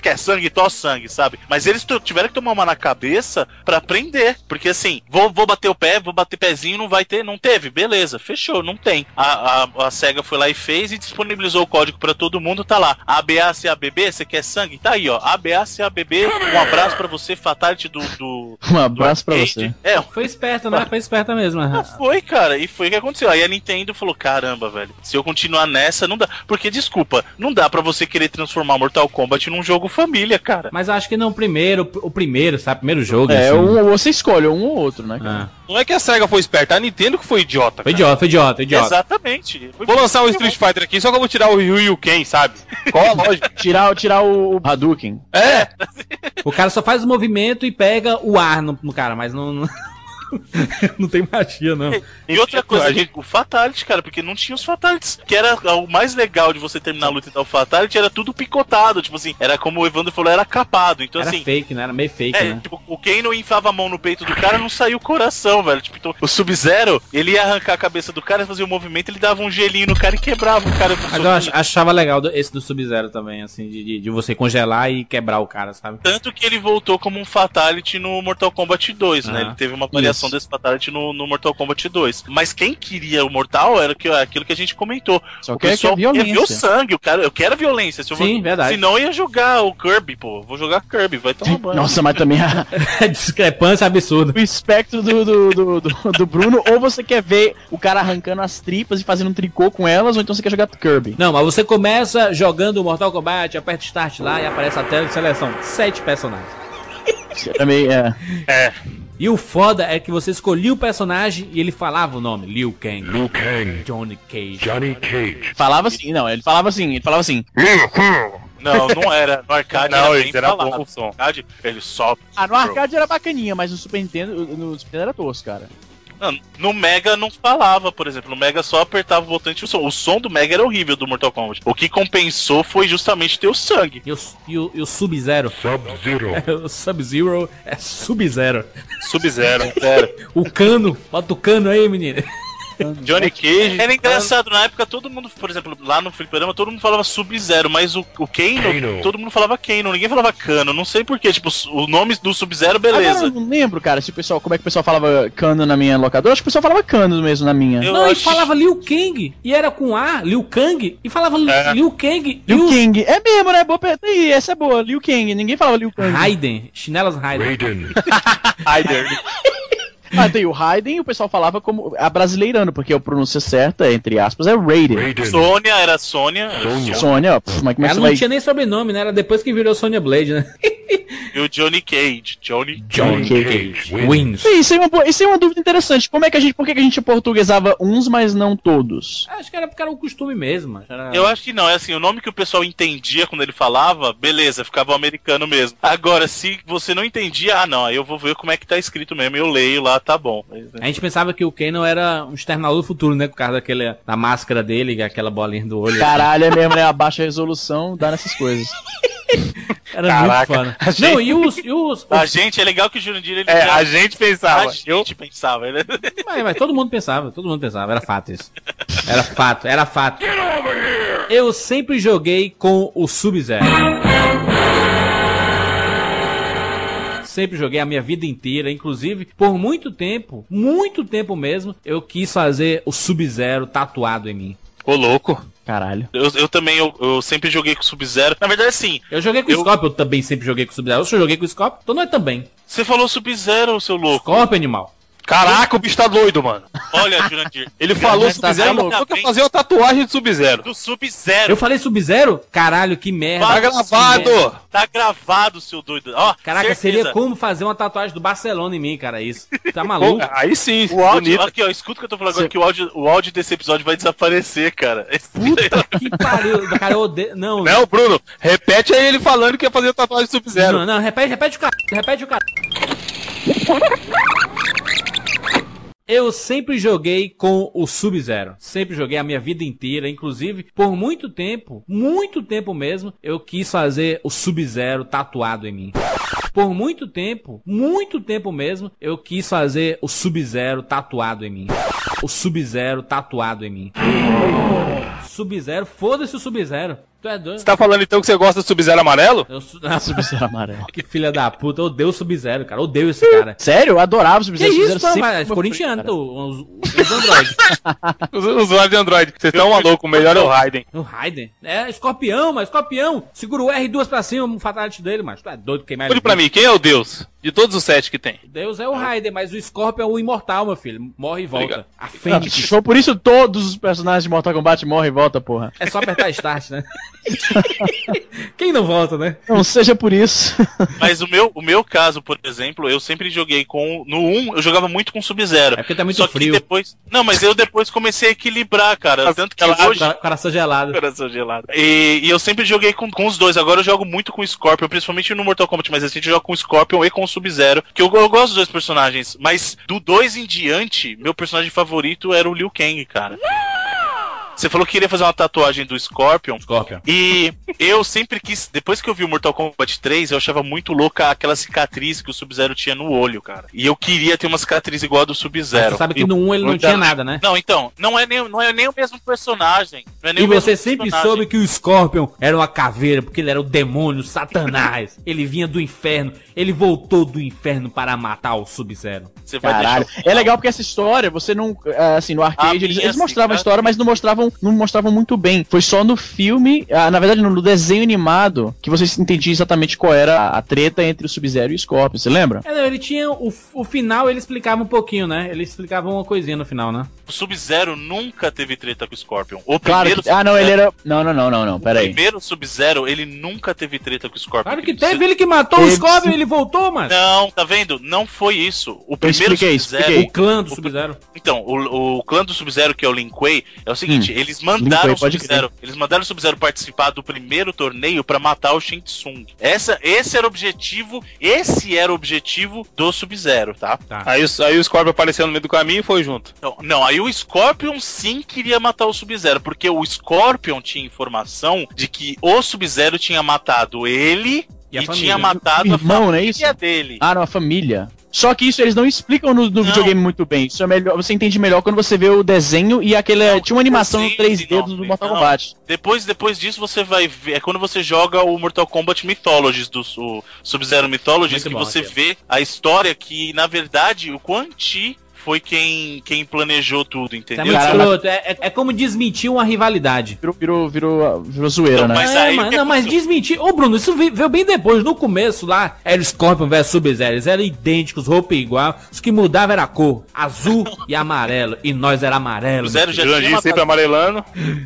Speaker 4: quer sangue? Tó sangue, sabe? Mas eles tiveram que tomar uma na cabeça pra aprender. Porque assim, vou, vou bater o pé, vou bater pezinho, não vai ter, não teve, beleza, fechou, não tem. A, a, a SEGA foi lá e fez e disponibilizou o código pra todo mundo, tá lá. A B A C A B B, você quer sangue? Tá aí, ó. A B A C A B B, um abraço pra você, Fatality do... do
Speaker 2: um abraço
Speaker 4: do
Speaker 2: pra você.
Speaker 1: É, foi esperto, né? Foi esperto mesmo.
Speaker 4: Ah, foi, cara, e foi o que aconteceu. Aí a Nintendo falou, caramba, velho, se eu continuar nessa, não dá. Porque, desculpa, não dá pra você querer transformar Mortal Kombat num jogo família, cara.
Speaker 1: Mas eu acho que não o primeiro, o primeiro, sabe? O primeiro jogo.
Speaker 2: É,
Speaker 1: assim.
Speaker 2: um, você escolhe um ou outro, né, cara?
Speaker 1: Ah.
Speaker 3: Não é que a SEGA foi esperta, a Nintendo que foi idiota.
Speaker 1: Foi
Speaker 3: cara.
Speaker 1: idiota, foi idiota, foi idiota.
Speaker 4: Exatamente. Foi
Speaker 3: Vou lançar um Street Fighter aqui, só que eu vou tirar o Ryu e o Ken, sabe? Qual a lógica?
Speaker 2: Tirar, tirar o Hadouken.
Speaker 3: É!
Speaker 1: O cara só faz o movimento e pega o ar no, no cara, mas não... não... não tem magia, não.
Speaker 4: E outra coisa, a gente, o Fatality, cara, porque não tinha os Fatalities, que era o mais legal de você terminar a luta e dar o Fatality, era tudo picotado, tipo assim, era como o Evandro falou, era capado, então
Speaker 1: era
Speaker 4: assim...
Speaker 1: fake, né? Era meio fake,
Speaker 4: é,
Speaker 1: né?
Speaker 4: tipo, o Kano enfiava a mão no peito do cara, não saiu o coração, velho, tipo, então, o Sub-Zero, ele ia arrancar a cabeça do cara, fazia o um movimento, ele dava um gelinho no cara e quebrava o cara.
Speaker 1: Mas eu ach, achava legal esse do Sub-Zero também, assim, de, de, de você congelar e quebrar o cara, sabe?
Speaker 4: Tanto que ele voltou como um Fatality no Mortal Kombat dois, ah, né? Ele teve uma variação isso. desse Fatality no No, no Mortal Kombat dois. Mas quem queria o Mortal era aquilo que a gente comentou.
Speaker 2: Só
Speaker 4: o
Speaker 2: que pessoal
Speaker 4: quer ver o sangue, o cara, eu quero a violência. Se eu
Speaker 1: Sim,
Speaker 4: vou,
Speaker 1: verdade.
Speaker 4: Senão eu ia jogar o Kirby, pô. Vou jogar Kirby, vai tomar banho.
Speaker 2: Nossa, mas também a
Speaker 1: discrepância absurda.
Speaker 2: O espectro do, do, do, do, do Bruno, ou você quer ver o cara arrancando as tripas e fazendo um tricô com elas, ou então você quer jogar Kirby.
Speaker 1: Não, mas você começa jogando o Mortal Kombat, aperta Start lá e aparece a tela de seleção. Sete personagens.
Speaker 2: Você também é.
Speaker 4: É.
Speaker 1: E o foda é que você escolhia o personagem e ele falava o nome. Liu Kang.
Speaker 5: Liu Kang.
Speaker 1: Johnny Cage.
Speaker 5: Johnny Cage.
Speaker 2: Falava assim, não, ele falava assim, ele falava assim.
Speaker 4: Não, não era. No arcade
Speaker 3: não,
Speaker 4: era bem
Speaker 3: era
Speaker 4: falado.
Speaker 3: bom o som.
Speaker 4: No arcade, ele só...
Speaker 2: Ah, no arcade era bacaninha, mas no Super Nintendo, no Super Nintendo era tosco, cara.
Speaker 4: Não, no Mega não falava, por exemplo. No Mega só apertava o botão e o som. O som do Mega era horrível do Mortal Kombat. O que compensou foi justamente ter o sangue.
Speaker 1: E o, e o, e o Sub-Zero?
Speaker 5: Sub-Zero.
Speaker 1: O Sub-Zero é Sub-Zero.
Speaker 4: Sub-Zero.
Speaker 1: O cano. Bota o cano aí, menino.
Speaker 4: Johnny Cage. Era engraçado, na época todo mundo, por exemplo, lá no fliperama, todo mundo falava Sub-Zero, mas o, o Kano,
Speaker 5: Kano,
Speaker 4: todo mundo falava Kano, ninguém falava Kano, não sei porquê, tipo, o nome do Sub-Zero, beleza.
Speaker 2: Agora, eu não lembro, cara, se o pessoal, como é que o pessoal falava Kano na minha locadora, acho que o pessoal falava Kano mesmo na minha.
Speaker 4: Eu
Speaker 1: não,
Speaker 4: acho...
Speaker 1: e falava Liu Kang, e era com A, Liu Kang, e falava
Speaker 4: é.
Speaker 1: Liu Kang.
Speaker 2: Liu Kang, é mesmo, né, boa, aí, essa é boa, Liu Kang, ninguém falava Liu Kang.
Speaker 1: Raiden, chinelas Raiden.
Speaker 5: Raiden.
Speaker 4: Raiden.
Speaker 2: Ah, tem o Raiden e o pessoal falava como a brasileirando, porque a pronúncia certa, entre aspas, é Raiden.
Speaker 5: Raiden.
Speaker 4: Sônia era Sônia.
Speaker 5: Sônia.
Speaker 2: Sônia, ó, pff, mas como é que
Speaker 1: Ela
Speaker 2: você
Speaker 1: não
Speaker 2: vai...
Speaker 1: tinha nem sobrenome, né? Era depois que virou Sonya Blade, né?
Speaker 4: E o Johnny Cage. Johnny,
Speaker 5: Johnny
Speaker 2: Cage.
Speaker 5: Cage.
Speaker 1: Wins.
Speaker 2: Isso é, uma boa, isso é uma dúvida interessante. Como é que a gente, por que que a gente portuguesava uns, mas não todos?
Speaker 1: Acho que era porque era um costume mesmo. Era...
Speaker 4: Eu acho que não, é assim, o nome que o pessoal entendia quando ele falava, beleza, ficava o americano mesmo. Agora, se você não entendia, ah não, aí eu vou ver como é que tá escrito mesmo, eu leio lá, tá bom.
Speaker 1: A gente pensava que o Kano era um Exterminador do Futuro, né? Por causa daquele, da máscara dele, aquela bolinha do olho.
Speaker 2: Caralho, assim. É mesmo, né? A baixa resolução dá nessas coisas.
Speaker 1: Era
Speaker 3: Caraca,
Speaker 1: muito foda.
Speaker 3: gente...
Speaker 1: Não, e os... E os, os...
Speaker 4: A gente, é legal que o Jurandir, ele...
Speaker 3: É,
Speaker 4: já...
Speaker 3: a gente pensava.
Speaker 4: A gente pensava, ele...
Speaker 1: Mas, mas todo mundo pensava, todo mundo pensava, era fato isso. Era fato, era fato. Eu sempre joguei com o Sub-Zero. Sempre joguei a minha vida inteira, inclusive, por muito tempo, muito tempo mesmo, eu quis fazer o Sub-Zero tatuado em mim.
Speaker 3: Ô, louco.
Speaker 2: Caralho.
Speaker 4: Eu, eu também, eu, eu sempre joguei com o Sub-Zero. Na verdade, assim...
Speaker 1: Eu joguei com o
Speaker 4: eu...
Speaker 1: Scorpion, eu também sempre joguei com o Sub-Zero. Eu só joguei com o Scorpion, então não é também.
Speaker 4: Você falou Sub-Zero, seu louco.
Speaker 1: Scorpion, animal.
Speaker 3: Caraca, o bicho tá doido, mano.
Speaker 4: Olha, Jurandir.
Speaker 3: Ele falou
Speaker 2: tá
Speaker 3: Sub-Zero,
Speaker 2: louco.
Speaker 3: falou que ia fazer uma tatuagem de Sub-Zero.
Speaker 4: Do Sub-Zero.
Speaker 1: Eu falei Sub-Zero? Caralho, que merda.
Speaker 3: Tá
Speaker 4: Fala,
Speaker 3: gravado.
Speaker 4: Tá gravado, seu doido. Ó,
Speaker 1: Caraca,
Speaker 4: certeza.
Speaker 1: seria como fazer uma tatuagem do Barcelona em mim, cara, isso. Tá maluco?
Speaker 3: Pô, aí sim,
Speaker 4: O áudio,
Speaker 3: bonito.
Speaker 4: aqui ó, escuta o que eu tô falando agora, que o áudio, o áudio desse episódio vai desaparecer, cara.
Speaker 1: Puta que pariu. Cara, eu odeio... Não,
Speaker 3: Não, Bruno, repete aí ele falando que ia fazer tatuagem de Sub-Zero.
Speaker 1: Não, não, repete, repete o cara. Repete o cara. Eu sempre joguei com o Sub-Zero. Sempre joguei a minha vida inteira. Inclusive, por muito tempo, muito tempo mesmo, eu quis fazer o Sub-Zero tatuado em mim. Por muito tempo, muito tempo mesmo, eu quis fazer o Sub-Zero tatuado em mim. O Sub-Zero tatuado em mim. Sub-Zero, foda-se o Sub-Zero. Tu é doido?
Speaker 3: Você tá falando então que você gosta do Sub-Zero amarelo?
Speaker 1: Eu sou... ah,
Speaker 2: Sub-Zero amarelo.
Speaker 1: que filha da puta, eu odeio o Sub-Zero, cara. Eu odeio esse cara.
Speaker 2: Sério? Eu adorava o
Speaker 1: Que
Speaker 2: Sub-Zero.
Speaker 1: isso,
Speaker 2: Sub-Zero
Speaker 1: pô,
Speaker 2: sempre
Speaker 1: mas
Speaker 2: foi
Speaker 1: corintiano,
Speaker 2: cara.
Speaker 1: tu, os, os Android.
Speaker 3: Os usuários de Android. Vocês estão malucos, o melhor é o Raiden.
Speaker 1: O Raiden. É, escorpião, mas escorpião. Segura o R duas pra cima, o fatality dele, mas tu é doido queimar ele.
Speaker 3: Olha pra mim, quem é o Deus? De todos os sete que tem.
Speaker 1: Deus é o Raiden, mas o Scorpion é o imortal, meu filho. Morre e volta.
Speaker 3: Obrigado.
Speaker 1: A
Speaker 2: Ah,
Speaker 1: Fênix.
Speaker 2: se for por isso, todos os personagens de Mortal Kombat morrem e voltam, porra.
Speaker 1: É só apertar start, né? Quem não volta, né?
Speaker 2: Não seja por isso.
Speaker 4: Mas o meu, o meu caso, por exemplo, eu sempre joguei com. No um, eu jogava muito com Sub-Zero.
Speaker 1: É porque tá muito
Speaker 4: Só
Speaker 1: frio.
Speaker 4: que depois. Não, mas eu depois comecei a equilibrar, cara. Tanto que
Speaker 3: Gelado,
Speaker 4: hoje.
Speaker 1: Cora- Coração gelado.
Speaker 4: Coração gelado. E, e eu sempre joguei com, com os dois. Agora eu jogo muito com o Scorpion, principalmente no Mortal Kombat mais recente, eu jogo com o Scorpion e com o Sub-Zero. Que eu, eu gosto dos dois personagens. Mas do dois em diante, meu personagem favorito era o Liu Kang, cara. Você falou que queria fazer uma tatuagem do Scorpion.
Speaker 1: Scorpion.
Speaker 4: E eu sempre quis, depois que eu vi o Mortal Kombat três, eu achava muito louca aquela cicatriz que o Sub-Zero tinha no olho, cara. E eu queria ter uma cicatriz igual a do Sub-Zero.
Speaker 1: Você sabe que
Speaker 4: Eu-
Speaker 1: no um ele não
Speaker 4: muita-
Speaker 1: tinha nada, né?
Speaker 4: Não, então, não é nem, não é nem o mesmo personagem. Não é nem
Speaker 1: E
Speaker 4: o mesmo
Speaker 1: você sempre
Speaker 4: personagem.
Speaker 1: soube que o Scorpion era uma caveira, porque ele era o demônio, Satanás. Ele vinha do inferno. Ele voltou do inferno para matar o Sub-Zero.
Speaker 4: Você vai
Speaker 2: Caralho.
Speaker 4: deixar o
Speaker 2: É legal porque essa história, você não. ah, Assim, no arcade,
Speaker 4: A
Speaker 2: eles,
Speaker 4: minha
Speaker 2: eles mostravam a
Speaker 4: cicatriz-
Speaker 2: história, mas não mostravam, não mostravam muito bem. Foi só no filme, ah, na verdade, no desenho animado, que você entendia exatamente qual era a, a treta entre o Sub-Zero e o Scorpion. Você lembra?
Speaker 1: É, não, ele tinha. O, o final ele explicava um pouquinho, né? Ele explicava uma coisinha no final, né?
Speaker 4: O Sub-Zero nunca teve treta com o Scorpion. O
Speaker 2: Claro
Speaker 4: primeiro
Speaker 2: que. Ah, não,
Speaker 4: Sub-Zero-
Speaker 2: ele era. Não, não, não, não, não. Pera
Speaker 4: O
Speaker 2: aí.
Speaker 4: primeiro Sub-Zero, ele nunca teve treta com o Scorpion.
Speaker 1: Claro que teve, ele que matou
Speaker 2: Teve
Speaker 1: o Scorpion
Speaker 2: sim.
Speaker 1: e ele voltou, mano.
Speaker 4: Não, tá vendo? Não foi isso. O primeiro
Speaker 2: expliquei,
Speaker 4: Sub-Zero.
Speaker 2: expliquei.
Speaker 1: O clã do Sub-Zero.
Speaker 4: Então, o, o clã do Sub-Zero, que é o Lin Kuei, é o seguinte,
Speaker 2: Hum.
Speaker 4: eles mandaram
Speaker 2: Lin
Speaker 4: o
Speaker 2: Kuei, pode
Speaker 4: Sub-Zero. Eles mandaram o Sub-Zero participar do primeiro torneio pra matar o Shang Tsung. Essa, esse era o objetivo. Esse era o objetivo do Sub-Zero, tá?
Speaker 1: Tá.
Speaker 3: Aí, o- aí o Scorpion apareceu no meio do caminho e foi junto.
Speaker 4: Então, não, aí o Scorpion sim queria matar o Sub-Zero, porque o Scorpion tinha informação de que o Sub-Zero tinha matado ele
Speaker 1: E
Speaker 4: e,
Speaker 1: a família.
Speaker 4: tinha matado
Speaker 2: O
Speaker 4: a
Speaker 2: irmão, não é
Speaker 4: família
Speaker 2: isso?
Speaker 4: dele.
Speaker 2: Ah, não, a família. Só que isso eles não explicam no, no
Speaker 4: Não.
Speaker 2: videogame muito bem. Isso é melhor, você entende melhor quando você vê o desenho e aquele.
Speaker 4: Não,
Speaker 2: Tinha uma animação
Speaker 4: desenho,
Speaker 2: em três D do
Speaker 4: não,
Speaker 2: Mortal
Speaker 4: não.
Speaker 2: Kombat.
Speaker 4: Depois, depois disso você vai ver. É quando você joga o Mortal Kombat Mythologies do o Sub-Zero Mythologies,
Speaker 1: Muito
Speaker 4: que
Speaker 1: bom,
Speaker 4: você
Speaker 1: aquilo.
Speaker 4: vê a história que, na verdade, o Quan Chi foi quem, quem planejou tudo,
Speaker 1: É
Speaker 4: entendeu?
Speaker 1: muito
Speaker 2: Caramba.
Speaker 1: escroto. É, é, é como desmentir uma rivalidade.
Speaker 2: Virou, virou, virou, virou zoeira,
Speaker 4: Então,
Speaker 2: né?
Speaker 4: Mas
Speaker 1: é,
Speaker 4: aí,
Speaker 1: mas,
Speaker 4: o que
Speaker 1: não, mas
Speaker 4: aconteceu?
Speaker 1: desmentir. Ô, Bruno, isso veio, veio bem depois. No começo lá, era o Scorpion versus Sub-Zero. Eles eram idênticos, roupa igual. Os que mudavam era a cor: azul e amarelo. E nós era amarelo.
Speaker 4: O Zero já tinha
Speaker 3: Grandinho sempre
Speaker 4: matado.
Speaker 3: amarelando.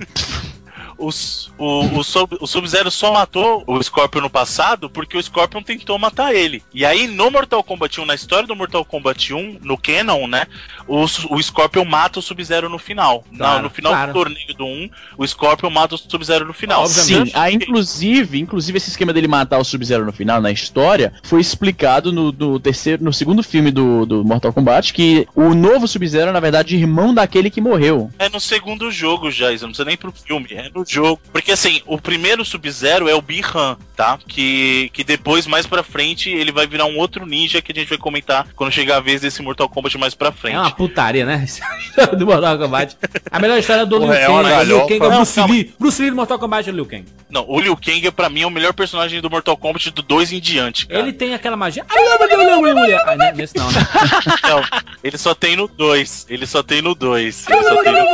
Speaker 4: Os- o, o, Sub- o Sub-Zero só matou o Scorpion no passado porque o Scorpion tentou matar ele. E aí, no Mortal Kombat um, na história do Mortal Kombat um, no Canon, né? O, o Scorpion mata o Sub-Zero no final.
Speaker 1: Claro,
Speaker 4: Na- no final
Speaker 1: claro.
Speaker 4: do torneio do um, o Scorpion mata o Sub-Zero no final.
Speaker 1: Obviamente.
Speaker 2: Sim, ah, inclusive, inclusive esse esquema dele matar o Sub-Zero no final, na história, foi explicado no, no terceiro, no segundo filme do, do Mortal Kombat, que o novo Sub-Zero é, na verdade, irmão daquele que morreu.
Speaker 4: É no segundo jogo já, isso não precisa nem pro filme, é no jogo. Porque assim, o primeiro Sub-Zero é o Bi-Han, tá? Que, que depois, mais pra frente, ele vai virar um outro ninja que a gente vai comentar quando chegar a vez desse Mortal Kombat mais pra frente.
Speaker 1: É uma putaria, né? Do Mortal Kombat. A melhor história do Liu
Speaker 3: Porra, é
Speaker 1: Kang.
Speaker 3: uma
Speaker 1: o Liu
Speaker 3: galhofa.
Speaker 1: Kang é o
Speaker 4: Não,
Speaker 1: Bruce
Speaker 4: calma.
Speaker 1: Lee. Bruce Lee do Mortal Kombat é o Liu Kang.
Speaker 4: Não, o Liu Kang, pra mim, é o melhor personagem do Mortal Kombat do dois em diante, cara.
Speaker 1: Ele tem aquela magia. Ai, não, não, não, não, mulher. Ah, né, nesse não, né?
Speaker 4: Não, ele só tem no dois. Ele só tem no dois. Ele só tem no...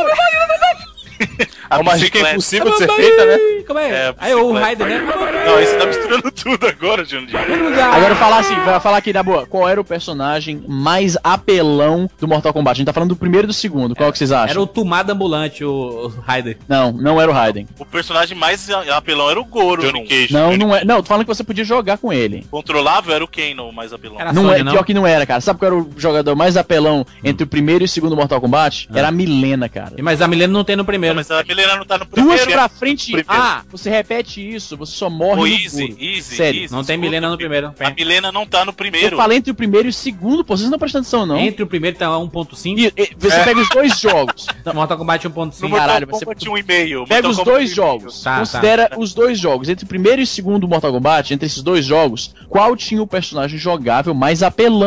Speaker 3: A magia que é
Speaker 4: bicicleta.
Speaker 3: impossível de ser feita, né?
Speaker 1: Como é?
Speaker 4: É,
Speaker 1: Aí o
Speaker 4: bicicleta.
Speaker 1: Raiden, né?
Speaker 4: Não, aí você tá misturando tudo agora, Jundinho.
Speaker 2: Agora falar assim, vai falar aqui na boa, qual era o personagem mais apelão do Mortal Kombat? A gente tá falando do primeiro e do segundo, qual que vocês acham?
Speaker 1: Era o Tomada Ambulante, o, o Raiden.
Speaker 2: Não, não era o Raiden.
Speaker 4: O personagem mais apelão era o Goro.
Speaker 3: Johnny
Speaker 4: não.
Speaker 3: Cage.
Speaker 2: Não,
Speaker 3: Johnny-
Speaker 2: não é. Não, tô falando que você podia jogar com ele.
Speaker 4: Controlável era o Kano, o mais apelão.
Speaker 1: Era
Speaker 2: Não
Speaker 1: Sony,
Speaker 2: é,
Speaker 1: não?
Speaker 2: pior que não era, cara. Sabe qual era o jogador mais apelão entre o primeiro e o segundo Mortal Kombat? Era a Milena, cara.
Speaker 1: Mas a Milena não tem no primeiro.
Speaker 4: Mas a Milena não tá no primeiro.
Speaker 2: Duas pra frente.
Speaker 4: Primeiro.
Speaker 2: Ah, você repete isso, você só morre
Speaker 4: Ô,
Speaker 2: no
Speaker 4: easy,
Speaker 2: duro.
Speaker 4: easy,
Speaker 2: Sério.
Speaker 4: easy.
Speaker 1: Não tem
Speaker 4: Escuta,
Speaker 1: Milena no
Speaker 4: filho.
Speaker 1: primeiro.
Speaker 4: A Milena não tá no primeiro.
Speaker 2: Eu falei entre o primeiro e o segundo, pô, vocês não estão prestando atenção, não.
Speaker 1: Entre o primeiro tá um ponto cinco.
Speaker 2: E, e, você pega os dois jogos.
Speaker 1: Não, Mortal Kombat um ponto
Speaker 4: No
Speaker 1: cinco.
Speaker 4: Mortal
Speaker 2: caralho, você-
Speaker 4: Kombat um e meio.
Speaker 2: Pega
Speaker 4: Mortal
Speaker 2: os
Speaker 4: Kombat
Speaker 2: dois
Speaker 4: um e
Speaker 2: jogos.
Speaker 1: Tá,
Speaker 2: Considera os dois jogos. Entre o primeiro e o segundo Mortal Kombat, entre esses dois jogos, qual tinha o personagem jogável mais apelão?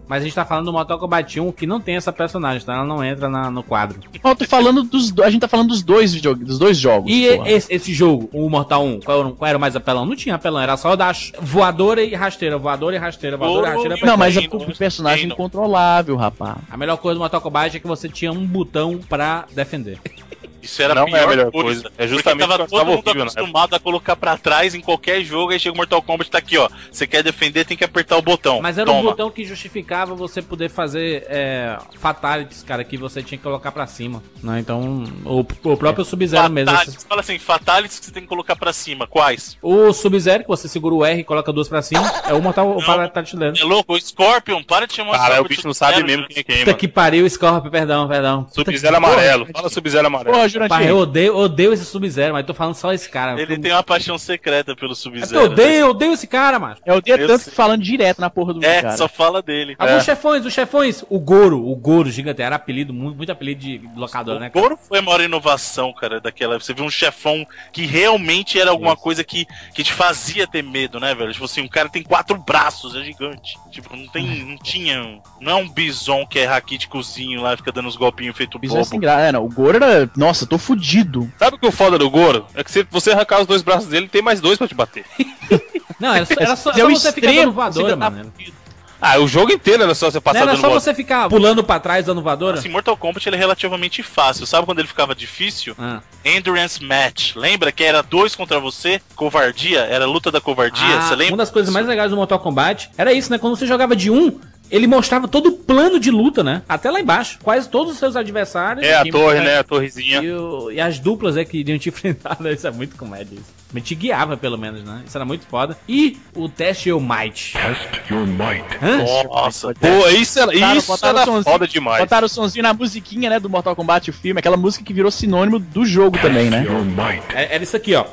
Speaker 1: Mas a gente tá falando do Mortal Kombat um que não tem essa personagem, tá? Ela não entra na, no quadro.
Speaker 2: Eu tô falando dos do- A gente tá falando dos dois, video- dos dois jogos.
Speaker 1: E
Speaker 2: porra.
Speaker 1: esse, esse jogo, o Mortal um, qual era, qual era o mais apelão? Não tinha apelão, era só dar ch- voadora e rasteira, voadora e rasteira, voadora e
Speaker 4: Oh,
Speaker 1: rasteira.
Speaker 2: Não, mas é
Speaker 4: Tem,
Speaker 2: porque
Speaker 4: não,
Speaker 2: o personagem
Speaker 4: tem, não.
Speaker 2: incontrolável, rapaz.
Speaker 1: A melhor coisa do Mortal Kombat é que você tinha um botão pra defender.
Speaker 4: Isso era
Speaker 3: Não
Speaker 4: a pior
Speaker 3: é a melhor
Speaker 4: coisa.
Speaker 3: coisa. É justamente
Speaker 4: porque tava
Speaker 3: o que eu
Speaker 4: todo
Speaker 3: achava
Speaker 4: mundo
Speaker 3: horrível na
Speaker 4: acostumado a colocar pra trás em qualquer jogo, aí chega o Mortal Kombat, tá aqui, ó. Você quer defender, tem que apertar o botão.
Speaker 1: Mas era
Speaker 4: Toma.
Speaker 1: um botão que justificava você poder fazer é, fatalities, cara, que você tinha que colocar pra cima. Né? Então, o, o próprio Sub-Zero mesmo.
Speaker 4: Fatalities, fala assim, fatalities que você tem que colocar pra cima, quais?
Speaker 1: O Sub-Zero, que você segura o R e coloca duas pra cima, é o Mortal o Fatality dele.
Speaker 4: É louco, o Scorpion, para de chamar
Speaker 3: Cara,
Speaker 4: Scorpion
Speaker 3: o bicho
Speaker 4: de
Speaker 3: não sabe
Speaker 4: Sub-Zero,
Speaker 3: mesmo quem é quem,
Speaker 1: Puta
Speaker 3: mano.
Speaker 1: que pariu, Scorpio, perdão, perdão.
Speaker 3: Sub-Zero amarelo. Fala Sub-Zero amarelo.
Speaker 2: Porra,
Speaker 1: Pai,
Speaker 2: Jurandir.
Speaker 1: eu odeio, odeio esse Sub-Zero, mas tô falando só esse cara.
Speaker 4: Ele
Speaker 1: Eu-
Speaker 4: tem uma paixão secreta pelo
Speaker 1: É porque eu
Speaker 4: Sub-Zero.
Speaker 1: odeio, eu odeio esse cara, mano.
Speaker 2: É o dia
Speaker 4: Eu
Speaker 2: tanto
Speaker 4: sei.
Speaker 2: que falando direto na porra do
Speaker 4: É,
Speaker 2: cara.
Speaker 4: só fala dele.
Speaker 1: Alguns
Speaker 3: É.
Speaker 1: chefões, os chefões, o Goro, o Goro gigante, era apelido, muito, muito apelido de locador, né,
Speaker 4: O
Speaker 1: cara?
Speaker 4: Goro foi a maior inovação, cara, daquela. Você viu um chefão que realmente era alguma coisa que, que te fazia ter medo, né, velho? Tipo assim, um cara tem quatro braços, é gigante. Tipo, não tem. Não tinha. Não é um bison que é haki de cozinho lá, fica dando uns golpinhos feito
Speaker 2: Isso é sem
Speaker 4: bobo.
Speaker 2: graça. É, não, o Goro era. Nossa, tô fudido.
Speaker 3: Sabe o que o foda do Goro? É que se você arrancar os dois braços dele, tem mais dois pra te bater.
Speaker 1: Não, era só, era só,
Speaker 2: É
Speaker 1: só
Speaker 2: o
Speaker 1: você ficar
Speaker 2: extremo,
Speaker 1: dando voadora,
Speaker 2: você tá
Speaker 1: mano.
Speaker 3: Ah, o jogo inteiro era só você
Speaker 1: Não
Speaker 3: passar
Speaker 1: era
Speaker 3: dando
Speaker 1: só
Speaker 3: volta.
Speaker 1: você ficar pulando pra trás dando voadora?
Speaker 4: Assim, Mortal Kombat ele é relativamente fácil. Sabe quando ele ficava difícil?
Speaker 1: Ah.
Speaker 4: Endurance Match. Lembra que era dois contra você? Covardia? Era a luta da covardia?
Speaker 1: Ah,
Speaker 4: Você lembra?
Speaker 1: uma das coisas mais legais do Mortal Kombat era isso, né? Quando você jogava de um, ele mostrava todo o plano de luta, né? Até lá embaixo. Quais todos os seus adversários.
Speaker 3: É, a
Speaker 1: e-
Speaker 3: torre, né? A torrezinha.
Speaker 1: E, o- e as duplas é que iriam te enfrentar, né? Isso é muito comédia. Isso. Mas te guiava, pelo menos, né? Isso era muito foda. E o Test Your Might.
Speaker 5: Test your might.
Speaker 1: Hã?
Speaker 4: Nossa,
Speaker 3: Pô, isso era,
Speaker 2: Botaram-
Speaker 3: isso
Speaker 2: botaram
Speaker 3: era
Speaker 2: o sonzinho-
Speaker 3: foda demais.
Speaker 2: Botaram o sonzinho na musiquinha, né, do Mortal Kombat, o filme, aquela música que virou sinônimo do jogo também, né?
Speaker 5: Your might.
Speaker 1: É- Era isso aqui, ó.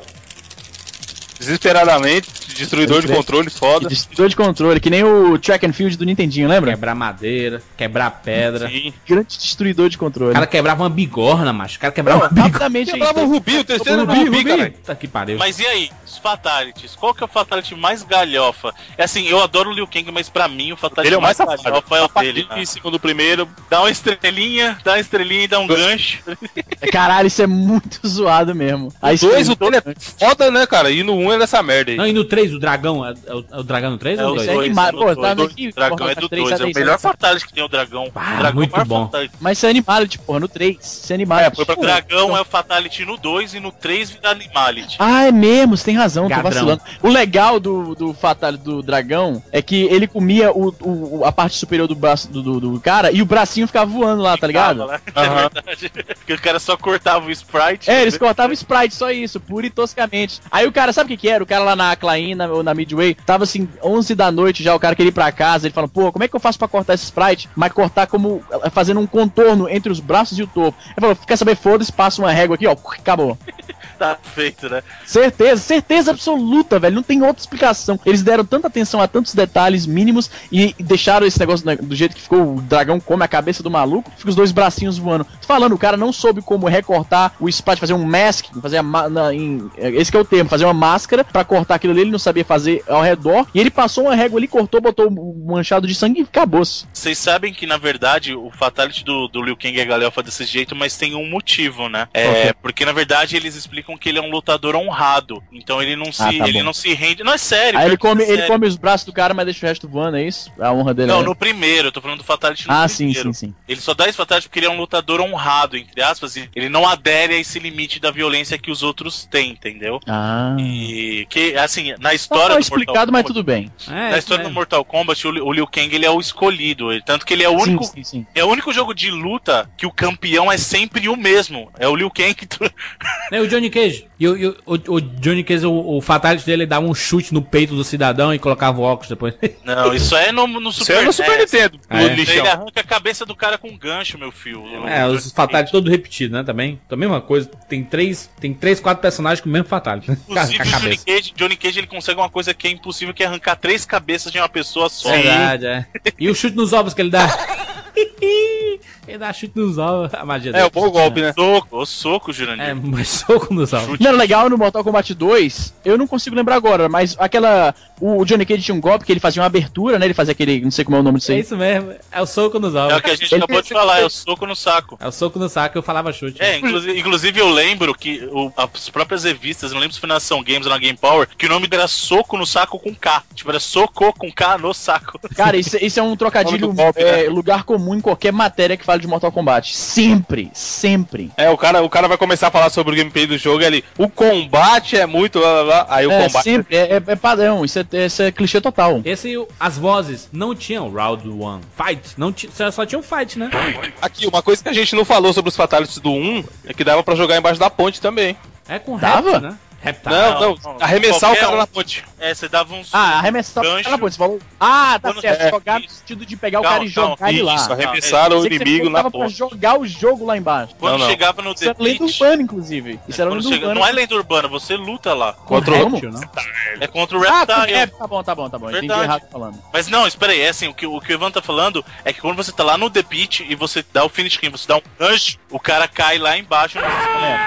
Speaker 3: Desesperadamente, destruidor de controles,
Speaker 2: E
Speaker 3: foda.
Speaker 2: destruidor de controle, que nem o Track and Field do Nintendinho, lembra?
Speaker 1: Quebrar madeira, quebrar pedra.
Speaker 3: Sim.
Speaker 2: Grande destruidor de controle.
Speaker 1: O cara quebrava uma bigorna, macho. O cara quebrava uma bigorna.
Speaker 2: Rapidamente aí.
Speaker 3: Quebrava o Rubi, o terceiro
Speaker 1: Rubi,
Speaker 3: Rubi,
Speaker 1: Rubi.
Speaker 3: cara.
Speaker 1: Puta que pariu.
Speaker 4: Mas e aí, os Fatalities? Qual que é o Fatality mais galhofa? É assim, eu adoro o Liu Kang, mas pra mim o Fatality
Speaker 3: Ele é o mais
Speaker 4: mais
Speaker 3: safado.
Speaker 4: galhofa é o dele.
Speaker 3: Em
Speaker 4: né?
Speaker 3: cima do primeiro.
Speaker 4: Dá uma estrelinha, dá uma estrelinha e dá um gancho.
Speaker 2: Caralho, isso é muito zoado mesmo. Aí
Speaker 3: Dois, o dele é foda, né, cara? E no um é dessa merda aí.
Speaker 1: Não, e no três, o dragão, é, é o, é o dragão no três
Speaker 4: É
Speaker 1: ou
Speaker 4: o
Speaker 1: no
Speaker 2: Isso
Speaker 1: dois?
Speaker 2: é
Speaker 4: dois,
Speaker 2: animado.
Speaker 4: é
Speaker 2: Pô,
Speaker 4: no
Speaker 2: tá
Speaker 4: dois.
Speaker 2: aqui.
Speaker 4: O dragão é do dois, é o melhor Fatality que tem o dragão.
Speaker 1: Ah,
Speaker 4: o dragão
Speaker 1: muito
Speaker 4: é o maior
Speaker 1: bom.
Speaker 4: Fatality.
Speaker 2: Mas isso é Animality, porra, no três. Isso é Animality.
Speaker 3: É, foi pra
Speaker 4: O dragão é o Fatality no dois e no três vira Animality.
Speaker 2: Ah, é mesmo, você tem razão, tô
Speaker 1: Gadrão.
Speaker 2: vacilando. O legal do, do Fatal do dragão é que ele comia o, o- a parte superior do braço do, do, do cara e o bracinho ficava voando lá, tá ligado?
Speaker 4: Ficava lá.
Speaker 3: Aham.
Speaker 4: É verdade. Porque o cara só cortava o sprite.
Speaker 2: É, eles cortavam sprite, só isso, puro e toscamente. Aí o cara, sabe o que que era? O cara lá na Aclaim, ou na Midway, tava assim, onze da noite já, o cara queria ir pra casa, ele falou, pô, como é que eu faço pra cortar esse sprite? Mas cortar como, fazendo um contorno entre os braços e o topo. Ele falou, quer saber, foda-se, passa uma régua aqui, ó, acabou.
Speaker 4: Tá feito, né?
Speaker 2: Certeza, certeza absoluta, velho. Não tem outra explicação. Eles deram tanta atenção a tantos detalhes mínimos e deixaram esse negócio né, do jeito que ficou. O dragão come a cabeça do maluco, fica os dois bracinhos voando. Tô falando, o cara não soube como recortar o sprite, fazer um mask, fazer a ma- na, em, esse que é o termo, fazer uma máscara pra cortar aquilo ali. Ele não sabia fazer ao redor. E ele passou uma régua ali, cortou, botou um manchado de sangue e acabou-se.
Speaker 4: Vocês sabem que, na verdade, o Fatality do, do Liu Kang é galhofa desse jeito, mas tem um motivo, né? É,
Speaker 2: Ok.
Speaker 4: porque, na verdade, eles explicam que ele é um lutador honrado. Então ele não se,
Speaker 2: Ah, tá
Speaker 4: ele
Speaker 2: bom.
Speaker 4: não se rende. Não, é sério.
Speaker 2: Aí ele
Speaker 4: pior que
Speaker 2: come,
Speaker 4: é
Speaker 2: ele
Speaker 4: sério.
Speaker 2: come os braços do cara, mas deixa o resto voando, é isso? A honra dele
Speaker 4: Não,
Speaker 2: é...
Speaker 4: no primeiro, eu tô falando do Fatality no
Speaker 2: Ah, sim,
Speaker 4: primeiro.
Speaker 2: sim, sim.
Speaker 4: Ele só dá esse Fatality porque ele é um lutador honrado, entre aspas, e ele não adere a esse limite da violência que os outros têm, entendeu?
Speaker 2: Ah...
Speaker 4: E que, assim, na
Speaker 2: Tá
Speaker 4: história
Speaker 2: mal
Speaker 4: do
Speaker 2: explicado,
Speaker 4: Mortal
Speaker 2: mas
Speaker 4: Kombat-
Speaker 2: tudo bem.
Speaker 1: É,
Speaker 4: Na história
Speaker 1: é.
Speaker 4: do Mortal Kombat, o, Li- o Liu Kang ele é o escolhido. Ele, tanto que ele é o único.
Speaker 2: Sim, sim, sim.
Speaker 4: É o único jogo de luta que o campeão é sempre o mesmo. É o Liu Kang. Tu-
Speaker 1: É o Johnny Cage. E o, e o, o, o Johnny Cage, o, o fatality dele dava um chute no peito do cidadão e colocava o óculos depois.
Speaker 4: Não, isso é no, no
Speaker 3: Isso
Speaker 4: Super
Speaker 3: é no Super
Speaker 4: NES.
Speaker 3: Nintendo.
Speaker 1: Ah,
Speaker 3: no
Speaker 1: é?
Speaker 3: lixão.
Speaker 4: Ele arranca a cabeça do cara com um gancho, meu filho.
Speaker 1: É, os fatality todo repetido, né? Também. Então, a mesma coisa. Tem três, tem três, quatro personagens com o mesmo fatality. Com a
Speaker 4: Inclusive, o Johnny
Speaker 1: cabeça.
Speaker 4: Cage, Johnny Cage ele consegue uma coisa que é impossível, que é arrancar três cabeças de uma pessoa só.
Speaker 1: Verdade, é. E o chute nos ovos que ele dá. Ele dá chute nos ovos. A magia
Speaker 3: É,
Speaker 1: dele.
Speaker 3: o bom golpe, né?
Speaker 4: Soco, o soco, Jurandir.
Speaker 1: É, mas soco nos ovos.
Speaker 2: Não, legal no Mortal Kombat dois, eu não consigo lembrar agora, mas aquela. o Johnny Cage tinha um golpe que ele fazia uma abertura, né? Ele fazia aquele, não sei como é o nome disso
Speaker 1: É
Speaker 2: aí.
Speaker 1: isso mesmo, é o soco nos
Speaker 4: É
Speaker 1: ovos.
Speaker 4: o que a gente
Speaker 2: Ele-
Speaker 4: acabou de falar, é o soco no saco.
Speaker 1: É o soco no saco, eu falava chute.
Speaker 4: É, inclusive, inclusive eu lembro que o- as próprias revistas, não lembro se foi na Ação Games ou na Game Power, que o nome era soco no saco com K. Tipo, era soco com K no saco.
Speaker 2: Cara, isso, isso é um trocadilho,
Speaker 3: Nome do golpe,
Speaker 2: é,
Speaker 3: né?
Speaker 2: lugar comum em qualquer matéria que fale de Mortal Kombat. Sempre, sempre.
Speaker 3: É, o cara, o cara vai começar a falar sobre o gameplay do jogo e ali, o combate é muito, blá, blá, blá. Aí o
Speaker 2: É,
Speaker 3: combate...
Speaker 2: sempre, é, é- é padrão, isso é, isso é clichê total.
Speaker 1: Esse, as vozes não tinham round one, fight, não ti, só, só tinha um fight, né?
Speaker 3: Aqui, uma coisa que a gente não falou sobre os Fatalities do um é que dava pra jogar embaixo da ponte também.
Speaker 1: É com
Speaker 2: Dava?
Speaker 1: rap, né? Reptile.
Speaker 3: Não, não,
Speaker 4: não,
Speaker 3: arremessar o
Speaker 4: qualquer
Speaker 3: cara
Speaker 4: um.
Speaker 3: na ponte.
Speaker 4: É, você dava uns.
Speaker 2: Ah, arremessar o
Speaker 4: gancho.
Speaker 2: cara na ponte, você falou. Ah, tá
Speaker 4: Quando-
Speaker 2: certo,
Speaker 3: é,
Speaker 2: jogar no
Speaker 4: isso.
Speaker 2: sentido de pegar o
Speaker 4: Calma,
Speaker 2: cara e
Speaker 4: calma,
Speaker 2: jogar ele lá.
Speaker 3: Isso,
Speaker 4: Não,
Speaker 3: arremessar
Speaker 2: Eu
Speaker 3: o
Speaker 2: sei que você
Speaker 3: inimigo na
Speaker 2: botava pra
Speaker 3: ponte.
Speaker 2: jogar o jogo lá embaixo.
Speaker 4: Quando
Speaker 3: Não, não.
Speaker 4: chegava no
Speaker 2: Isso é
Speaker 4: The
Speaker 2: lenda
Speaker 4: Pit.
Speaker 2: urbana, inclusive. Isso era
Speaker 4: quando
Speaker 2: lenda
Speaker 4: chega-
Speaker 2: urbana.
Speaker 4: Não é lenda urbana, você luta lá.
Speaker 3: Contra
Speaker 2: Como?
Speaker 1: Réptil, não?
Speaker 4: É contra o
Speaker 2: Ah,
Speaker 4: Reptile.
Speaker 2: é, tá bom, tá bom, tá bom. Entendi
Speaker 4: Verdade.
Speaker 2: errado falando.
Speaker 4: Mas não, espera aí, é assim, o que, o que o Ivan tá falando é que quando você tá lá no The Pit e você dá o finish kill, você dá um gancho, o cara cai lá embaixo no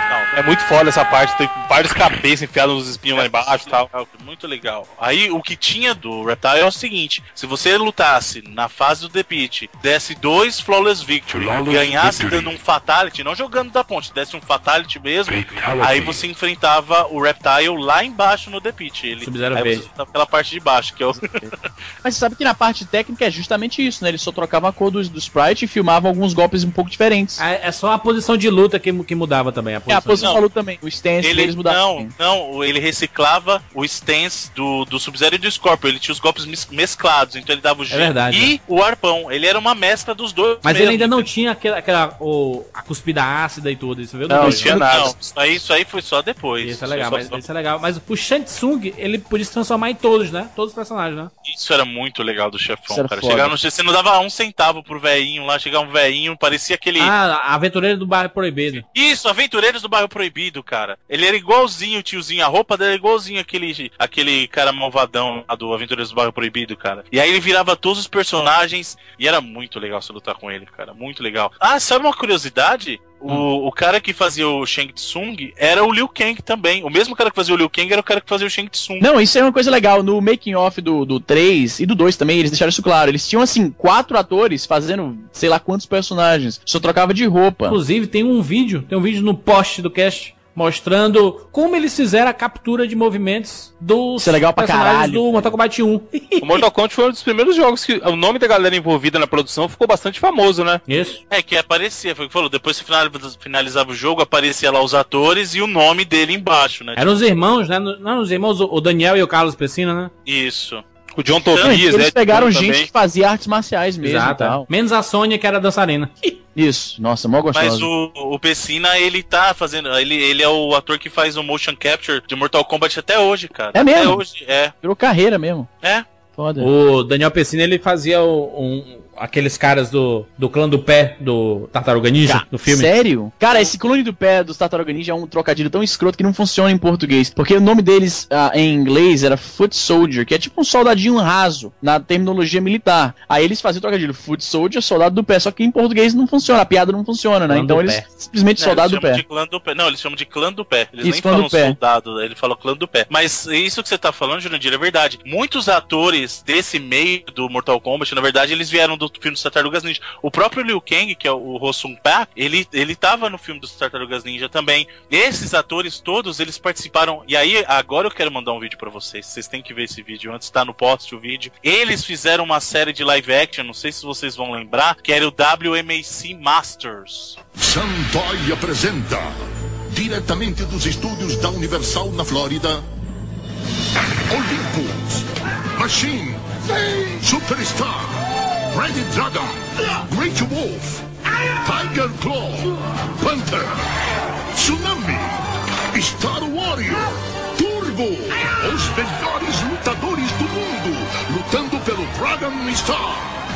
Speaker 3: É muito foda essa parte, tem vários cabeças enfiadas nos espinhos lá embaixo e tal.
Speaker 4: Muito legal. Aí o que tinha do Reptile é o seguinte: se você lutasse na fase do The Pit, desse dois Flawless Victory,
Speaker 5: Flawless
Speaker 4: ganhasse
Speaker 5: Victory.
Speaker 4: dando um Fatality, não jogando da ponte, desse um Fatality mesmo,
Speaker 5: Fatality.
Speaker 4: aí você enfrentava o Reptile lá embaixo no The Pit. Ele,
Speaker 1: Sub-Zero
Speaker 4: aí
Speaker 1: verde.
Speaker 4: você tava pela parte de baixo, que é o.
Speaker 2: Mas você sabe que na parte técnica é justamente isso, né? Eles só trocavam a cor do, do sprite e filmavam alguns golpes um pouco diferentes.
Speaker 1: É, é só a posição de luta que, que mudava também. A
Speaker 2: É,
Speaker 1: posição
Speaker 2: a posição
Speaker 4: Não.
Speaker 2: falou também. O stance
Speaker 4: Ele,
Speaker 2: deles mudava.
Speaker 4: não,
Speaker 2: também.
Speaker 4: não, ele reciclava o stance do, do Sub-Zero e do Scorpion. Ele tinha os golpes mes- mesclados, então ele dava o G
Speaker 1: verdade,
Speaker 4: e o arpão. Ele era uma mescla dos dois.
Speaker 1: Mas
Speaker 4: mesmo.
Speaker 1: ele ainda não tinha aquela, aquela o, a cuspida ácida e tudo, isso viu?
Speaker 2: Não,
Speaker 1: Depois.
Speaker 2: tinha
Speaker 3: nada.
Speaker 4: Não, isso aí, isso aí foi só depois.
Speaker 1: Isso é legal,
Speaker 4: Só-
Speaker 1: mas
Speaker 4: só-
Speaker 1: isso é legal. Mas o Shang Tsung, ele podia se transformar em todos, né? Todos os personagens, né?
Speaker 4: Isso era muito legal do chefão,
Speaker 2: Isso era
Speaker 4: cara.
Speaker 2: foda.
Speaker 4: Chegava no, você não dava um centavo pro velhinho lá, chegava um velhinho, parecia aquele.
Speaker 1: Ah, a aventureira do bairro proibido.
Speaker 4: Isso, Aventureiros do Bairro Proibido, cara. Ele era igualzinho o tiozinho, a roupa dele era igualzinho aquele, aquele cara malvadão lá do Aventureiros do Bairro Proibido, cara. E aí ele virava todos os personagens e era muito legal você lutar com ele, cara. Muito legal. Ah, sabe uma curiosidade? O, o cara que fazia o Shang Tsung era o Liu Kang também. O mesmo cara que fazia o Liu Kang era o cara que fazia o Shang Tsung.
Speaker 2: Não, isso é uma coisa legal. No making off do, do três e do dois também, eles deixaram isso claro. Eles tinham, assim, quatro atores fazendo sei lá quantos personagens. Só trocava de roupa.
Speaker 1: Inclusive, tem um vídeo, tem um vídeo no post do cast mostrando como eles fizeram a captura de movimentos dos
Speaker 2: Isso é legal pra
Speaker 1: personagens
Speaker 2: caralho,
Speaker 1: do Mortal Kombat um.
Speaker 3: O Mortal Kombat foi um dos primeiros jogos que o nome da galera envolvida na produção ficou bastante famoso, né?
Speaker 1: Isso.
Speaker 4: É, que aparecia, foi o que falou. Depois você finaliza- finalizava o jogo, aparecia lá os atores e o nome dele embaixo, né?
Speaker 1: Eram os irmãos, né? Não eram os irmãos, o Daniel e o Carlos Pessina, né?
Speaker 4: Isso.
Speaker 3: O John
Speaker 2: Não,
Speaker 3: Tobias,
Speaker 2: eles
Speaker 3: né?
Speaker 2: pegaram
Speaker 3: também.
Speaker 2: gente que fazia artes marciais mesmo e tal.
Speaker 1: Menos a Sônia, que era dançarina.
Speaker 2: Isso, nossa, mó gostosa.
Speaker 4: Mas o, o Pessina, ele tá fazendo. Ele, ele é o ator que faz o motion capture de Mortal Kombat até hoje, cara.
Speaker 2: É mesmo?
Speaker 4: Até hoje, é.
Speaker 2: Virou carreira mesmo.
Speaker 4: É.
Speaker 2: Foda.
Speaker 1: O Daniel Pessina, ele fazia o- um, aqueles caras do, do clã do pé do Tartaruga Ninja,
Speaker 2: Ca-
Speaker 1: do filme.
Speaker 2: Sério? Cara, esse clone do pé dos Tartaruga Ninja é um trocadilho tão escroto que não funciona em português. Porque o nome deles ah, em inglês era Foot Soldier, que é tipo um soldadinho raso na terminologia militar. Aí eles faziam o trocadilho Foot Soldier, soldado do pé. Só que em português não funciona, a piada não funciona, né?
Speaker 1: Clã
Speaker 2: Então
Speaker 1: do
Speaker 2: eles
Speaker 1: pé.
Speaker 2: simplesmente
Speaker 4: Não,
Speaker 2: soldado do
Speaker 4: eles chamam
Speaker 2: pé.
Speaker 4: de clã do pé. Não, eles chamam de clã do pé. Eles
Speaker 2: Isso,
Speaker 4: nem
Speaker 2: clã
Speaker 4: falam
Speaker 2: do pé.
Speaker 4: soldado, ele fala clã do pé. Mas isso que você tá falando, Jurandir, é verdade. Muitos atores desse meio do Mortal Kombat, na verdade, eles vieram do filme dos Tartarugas Ninja. O próprio Liu Kang, que é o Rossum Pak, ele, ele tava no filme dos Tartarugas Ninja também. Esses atores todos, eles participaram. E aí, agora eu quero mandar um vídeo pra vocês. Vocês têm que ver esse vídeo. Antes tá no post o vídeo. Eles fizeram uma série de live action, não sei se vocês vão lembrar, que era o W M A C Masters.
Speaker 6: Santoy apresenta, diretamente dos estúdios da Universal na Flórida, Olympus, Machine, Superstar, Red Dragon, Great Wolf, Tiger Claw, Panther, Tsunami, Star Warrior, Turbo, os melhores lutadores do mundo, lutando pelo Dragon Star.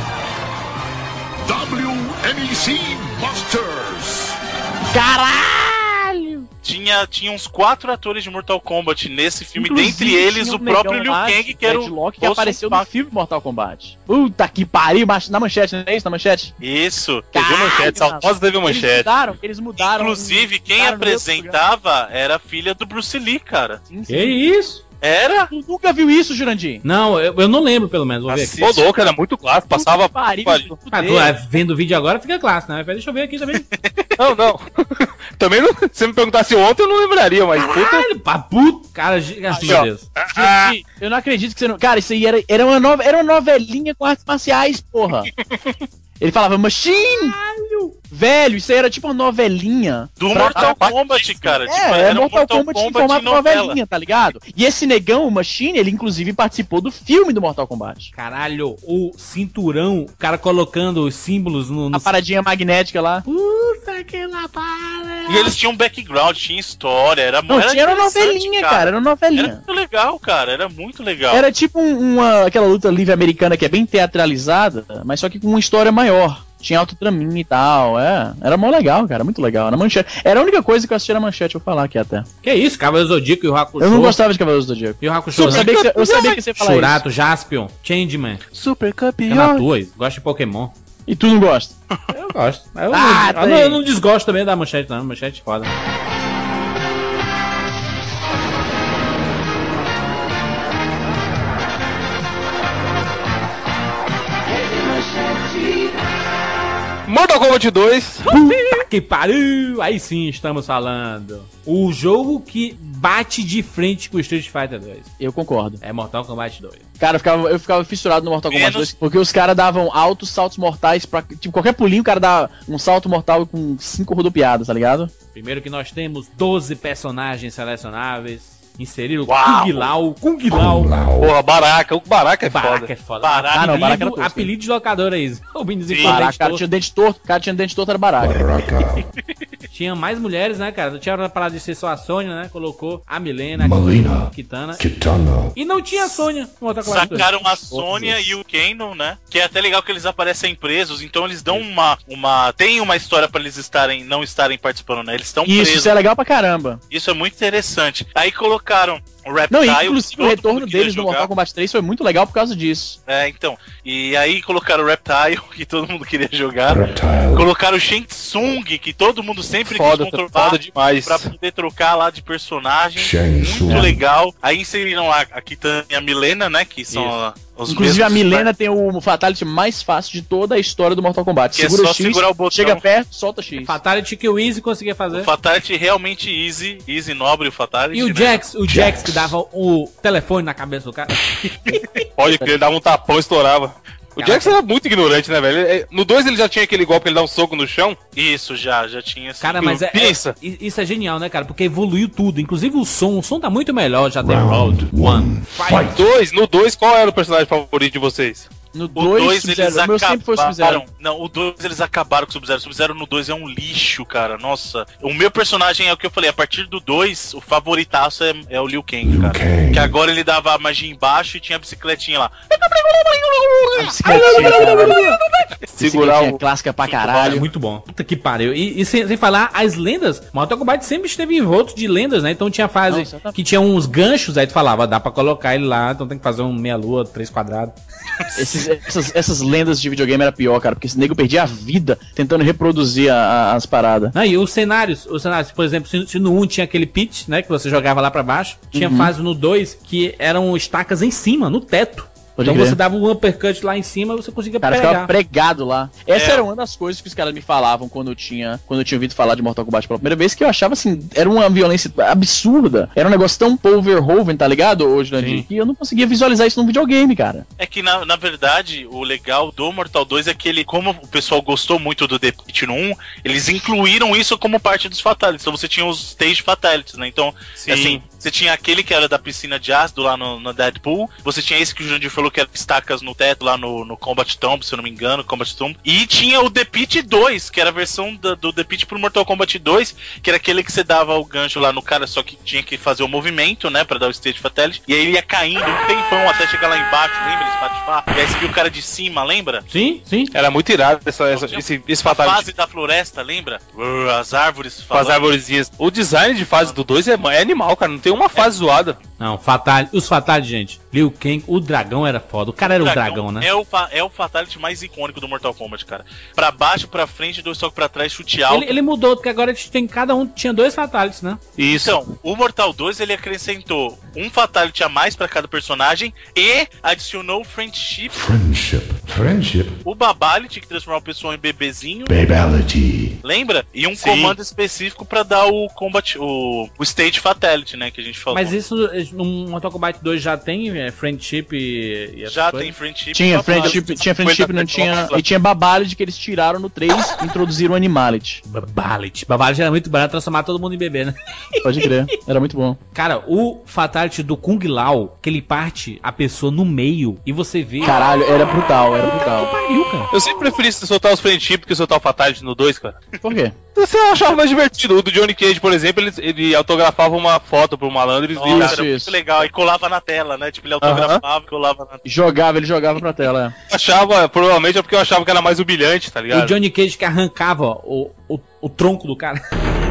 Speaker 6: W M A C Masters.
Speaker 2: Caralho!
Speaker 4: Tinha, tinha uns quatro atores de Mortal Kombat nesse filme,
Speaker 2: Inclusive,
Speaker 4: dentre eles
Speaker 2: tinha
Speaker 4: o
Speaker 2: um
Speaker 4: próprio
Speaker 2: negão
Speaker 4: Liu
Speaker 2: lá,
Speaker 4: Kang, que era o
Speaker 2: Deadlock, que
Speaker 4: Rossum
Speaker 2: apareceu no
Speaker 4: Pak.
Speaker 2: filme Mortal Kombat. Puta que pariu, mas na manchete, não é isso? Na manchete?
Speaker 4: Isso.
Speaker 3: Teve
Speaker 2: Caralho,
Speaker 3: manchete,
Speaker 2: mano.
Speaker 3: Saltosa teve
Speaker 2: Eles
Speaker 3: manchete.
Speaker 2: mudaram, eles mudaram.
Speaker 4: Inclusive, quem
Speaker 2: mudaram no outro programa.
Speaker 4: apresentava era a filha do Bruce Lee, cara.
Speaker 2: Sim, sim.
Speaker 1: Que isso?
Speaker 4: Era?
Speaker 2: Tu nunca viu isso, Jurandir?
Speaker 1: Não, eu, eu não lembro, pelo menos. Vou ver aqui.
Speaker 3: Ô, louco, era muito clássico. Passava.
Speaker 2: Pariu,
Speaker 3: Pariu.
Speaker 1: Ah, tu é, vendo o vídeo agora, fica clássico, né? Deixa eu ver aqui também.
Speaker 3: Não, não. Também não. Se você me perguntasse ontem, eu não lembraria, mas puta.
Speaker 1: Caralho, pá, puto. Cara, graças a Deus.
Speaker 2: Jurandir, eu não acredito que você não... Cara, isso aí era, era, uma, nova, era uma novelinha com artes marciais, porra. Ele falava Machine! Velho, isso aí era tipo uma novelinha.
Speaker 4: Do
Speaker 2: pra-
Speaker 4: Mortal
Speaker 2: pra-
Speaker 4: Kombat, cara.
Speaker 2: É,
Speaker 4: Tipo,
Speaker 2: é
Speaker 4: era um
Speaker 2: Mortal, Kombat, em formato
Speaker 4: novela.
Speaker 2: novelinha, tá ligado? E esse negão, o Machine, ele inclusive participou do filme do Mortal Kombat.
Speaker 1: Caralho, o cinturão, o cara colocando os símbolos no... no...
Speaker 2: A paradinha magnética lá.
Speaker 1: Puta que la para.
Speaker 4: E eles tinham um background, tinha história, era
Speaker 2: Não,
Speaker 4: era
Speaker 2: tinha era uma
Speaker 4: interessante,
Speaker 2: novelinha, cara. era uma novelinha.
Speaker 4: Era muito legal, cara, era muito legal.
Speaker 2: Era tipo um- uma, aquela luta livre americana que é bem teatralizada, mas só que com uma história maior. Tinha autotraminha e tal, é. Era mó legal, cara, muito legal. Na manchete. Era a única coisa que eu assisti na manchete, vou falar aqui até.
Speaker 1: Que isso, Cavaleiro Zodíaco e o Hakusho.
Speaker 2: Eu não gostava de Cavaleiros do Zodíaco.
Speaker 1: E o Hakusho,
Speaker 2: Eu
Speaker 1: né?
Speaker 2: sabia que você, eu sabia que você ia falar
Speaker 1: Shurato, Jaspion, Changeman.
Speaker 2: Super
Speaker 1: Fica na tua, gosto de Pokémon.
Speaker 2: E tu não gosta?
Speaker 1: Eu gosto. Mas eu,
Speaker 2: Ah,
Speaker 1: não,
Speaker 2: tá
Speaker 1: eu, não,
Speaker 2: aí.
Speaker 1: eu não desgosto também da manchete, não. Manchete é foda.
Speaker 3: Mortal Kombat dois.
Speaker 1: Puta que pariu! Aí sim estamos falando. O jogo que bate de frente com o Street Fighter dois.
Speaker 2: Eu concordo.
Speaker 1: É Mortal Kombat dois.
Speaker 2: Cara, eu ficava, eu ficava fissurado no Mortal Kombat
Speaker 4: Menos-
Speaker 2: dois, porque os caras davam altos saltos mortais pra. Tipo, qualquer pulinho o cara dá um salto mortal com cinco rodopiadas, tá ligado?
Speaker 1: Primeiro que nós temos doze personagens selecionáveis. Inseriram
Speaker 4: Uau!
Speaker 1: Kung Lao, Kung Lao.
Speaker 3: Porra, Baraka. O Baraka é
Speaker 1: Baraka
Speaker 3: foda.
Speaker 1: é foda.
Speaker 4: Baraka-
Speaker 2: Ah, não, Baraka era
Speaker 1: apelido,
Speaker 2: tosco.
Speaker 1: apelido de locador aí. O Binizinho
Speaker 4: Sim.
Speaker 1: com
Speaker 2: Baraca,
Speaker 1: dente
Speaker 2: o cara
Speaker 1: torto.
Speaker 2: tinha dente torto, o cara tinha dente torto, era baraca.
Speaker 1: Tinha mais mulheres, né, cara? Não tinha a parada de ser só a Sônia, né? Colocou a Milena,
Speaker 5: Melina.
Speaker 1: a Kitana.
Speaker 5: Kitana.
Speaker 1: E não tinha a Sônia no Mortal Kombat dois.
Speaker 4: Sacaram a Sônia e o Kanon, né? Que é até legal que eles aparecem presos, então eles dão uma. uma tem uma história pra eles estarem não estarem participando, né? Eles estão
Speaker 2: Isso,
Speaker 4: presos.
Speaker 2: isso é legal pra caramba.
Speaker 4: Isso é muito interessante. Aí colocaram o
Speaker 2: Não,
Speaker 4: Reptile.
Speaker 2: e
Speaker 4: que
Speaker 2: inclusive
Speaker 4: todo
Speaker 2: o retorno
Speaker 4: mundo queria
Speaker 2: deles no
Speaker 4: jogar.
Speaker 2: Mortal Kombat três foi muito legal por causa disso.
Speaker 4: É, então. E aí colocaram o Reptile, que todo mundo queria jogar.
Speaker 5: Reptile.
Speaker 4: Colocaram o Shang Tsung, que todo mundo sempre
Speaker 3: Foda,
Speaker 4: quis controlar.
Speaker 3: foda demais.
Speaker 4: Pra poder trocar lá de personagem.
Speaker 5: Shang
Speaker 4: Muito
Speaker 5: Tsung.
Speaker 4: legal. Aí inseriram a, a Kitana e a Milena, né? Que são
Speaker 1: Isso.
Speaker 4: a- os
Speaker 2: Inclusive a
Speaker 4: mesmos
Speaker 2: Milena tem o Fatality mais fácil de toda a história do Mortal Kombat.
Speaker 4: Que é
Speaker 2: Segura
Speaker 4: só
Speaker 2: o X,
Speaker 4: segurar o botão.
Speaker 2: chega perto, solta X.
Speaker 1: Fatality que o Easy conseguia fazer.
Speaker 4: O Fatality realmente easy, easy nobre o Fatality.
Speaker 1: E o
Speaker 4: né?
Speaker 1: Jax, o Jax que dava o telefone na cabeça do cara.
Speaker 3: Pode crer, ele dava um tapão e estourava. O
Speaker 1: Caraca.
Speaker 3: Jax era muito ignorante, né, velho? Ele- No dois ele já tinha aquele golpe que ele dá um soco no chão.
Speaker 4: Isso, já, já tinha assim.
Speaker 1: Cara, mas é, é-
Speaker 3: Pensa.
Speaker 1: Isso é genial, né, cara? Porque evoluiu tudo. Inclusive o som. O som tá muito melhor. Já tem
Speaker 5: Round one. Fight.
Speaker 3: Dois, no dois, qual era o personagem favorito de vocês?
Speaker 2: No
Speaker 4: O
Speaker 2: dois,
Speaker 4: dois
Speaker 2: Sub-Zero.
Speaker 4: eles
Speaker 2: O meu sempre foi o Sub-Zero.
Speaker 4: acabaram. Não, o dois eles acabaram com o Sub-Zero. O Sub-Zero no dois é um lixo, cara. Nossa. O meu personagem é o que eu falei. A partir do dois, o favoritaço é, é o Liu Kang, cara.
Speaker 5: Kang.
Speaker 4: Que agora ele dava a magia embaixo e tinha a bicicletinha lá.
Speaker 2: A bicicletinha, cara.
Speaker 3: Segurar
Speaker 2: Bicicletinha
Speaker 3: o...
Speaker 2: clássica pra
Speaker 1: Cara, é
Speaker 2: caralho.
Speaker 1: muito bom. Puta que pariu. E, e sem, sem falar as lendas. Mortal Kombat sempre esteve envolto de lendas, né? Então tinha fase
Speaker 2: Não, exatamente.
Speaker 1: que tinha uns ganchos, aí tu falava, dá pra colocar ele lá, então tem que fazer um meia-lua, três quadrados.
Speaker 2: Esses- essas, essas lendas de videogame era pior, cara, porque esse nego perdia a vida tentando reproduzir a- a- as paradas.
Speaker 1: Ah, e os cenários, os cenários, por exemplo, se, se no um tinha aquele pitch, né, que você jogava lá pra baixo, tinha fase no dois que eram estacas em cima, no teto.
Speaker 2: Pode
Speaker 1: então
Speaker 2: crer.
Speaker 1: você dava um uppercut lá em cima e você conseguia
Speaker 2: O cara
Speaker 1: pegar.
Speaker 2: ficava pregado lá. Essa
Speaker 4: É.
Speaker 2: era uma das coisas que os caras me falavam quando eu tinha quando eu tinha ouvido falar de Mortal Kombat pela primeira vez, que eu achava assim, era uma violência absurda. Era um negócio tão Paul Verhoeven, tá ligado, hoje, né?
Speaker 1: Sim.
Speaker 2: Que eu não conseguia visualizar isso num videogame, cara.
Speaker 4: É que, na, na verdade, o legal do Mortal dois é que ele, como o pessoal gostou muito do The Pit no um, eles incluíram isso como parte dos Fatalities. Então você tinha os Stage Fatalities, né? Então,
Speaker 3: Sim.
Speaker 4: assim, você tinha aquele que era da piscina de ácido lá no, no Deadpool, você tinha esse que o Jurandir falou que era estacas no teto lá no, no Combat Tomb, se eu não me engano, Combat Tomb, e tinha o The Pit dois, que era a versão da- do The Pit pro Mortal Kombat dois, que era aquele que você dava o gancho lá no cara, só que tinha que fazer o movimento, né, pra dar o Stage Fatality, e aí ele ia caindo um tempão até chegar lá embaixo, lembra? Ele espatifar, e aí você viu o cara de cima, lembra?
Speaker 1: Sim, sim.
Speaker 3: Era muito irado essa, essa, esse, esse
Speaker 4: A
Speaker 3: fatality.
Speaker 4: fase da floresta, lembra? Uh, as árvores
Speaker 3: Com as
Speaker 4: falando.
Speaker 3: arvorezinhas. O design de fase do dois é, é animal, cara. Não tem uma fase zoada.
Speaker 1: Não, Fatality, os Fatality, gente. Liu Kang, o dragão era foda. O cara era o dragão, dragão né?
Speaker 4: É o, é o Fatality mais icônico do Mortal Kombat, cara. Pra baixo, pra frente, dois toques pra trás, chute alto.
Speaker 1: Ele, ele mudou, porque agora eles tem, cada um tinha dois Fatalities, né?
Speaker 4: Isso. Então, o Mortal dois, ele acrescentou um Fatality a mais pra cada personagem e adicionou o Friendship.
Speaker 5: Friendship. Friendship.
Speaker 4: O Babality, que transformava o pessoal em bebezinho.
Speaker 5: Babality.
Speaker 4: Lembra? E um
Speaker 3: Sim.
Speaker 4: comando específico pra dar o Combat, o, o Stage Fatality, né, que a gente falou.
Speaker 1: Mas isso no Mortal Kombat dois já tem é, Friendship e, e essas
Speaker 4: Já
Speaker 1: coisas?
Speaker 4: tem Friendship.
Speaker 2: Tinha Friendship, tinha Friendship, não tinha. E tinha Babality que eles tiraram no três e introduziram Animality.
Speaker 1: Babality. Babality era muito barato transformar todo mundo em bebê, né?
Speaker 2: Pode crer, era muito bom.
Speaker 1: Cara, o Fatality do Kung Lao, que ele parte a pessoa no meio e você vê...
Speaker 2: Caralho, era brutal, era brutal.
Speaker 1: Pariu, cara.
Speaker 3: Eu sempre preferi soltar os Friendship do que soltar o Fatality no dois, cara.
Speaker 2: Por quê?
Speaker 3: Você achava mais divertido. O do Johnny Cage, por exemplo, ele, ele autografava uma foto pro malandro e
Speaker 4: Nossa,
Speaker 3: dizia...
Speaker 2: Isso,
Speaker 4: era muito
Speaker 2: isso.
Speaker 4: legal. E colava na tela, né? Tipo, ele autografava e colava na tela.
Speaker 2: Jogava, ele jogava pra tela, é.
Speaker 3: Achava, provavelmente é porque eu achava que era mais humilhante, tá
Speaker 1: O
Speaker 3: ligado?
Speaker 1: Johnny Cage que arrancava o, o, o tronco do cara.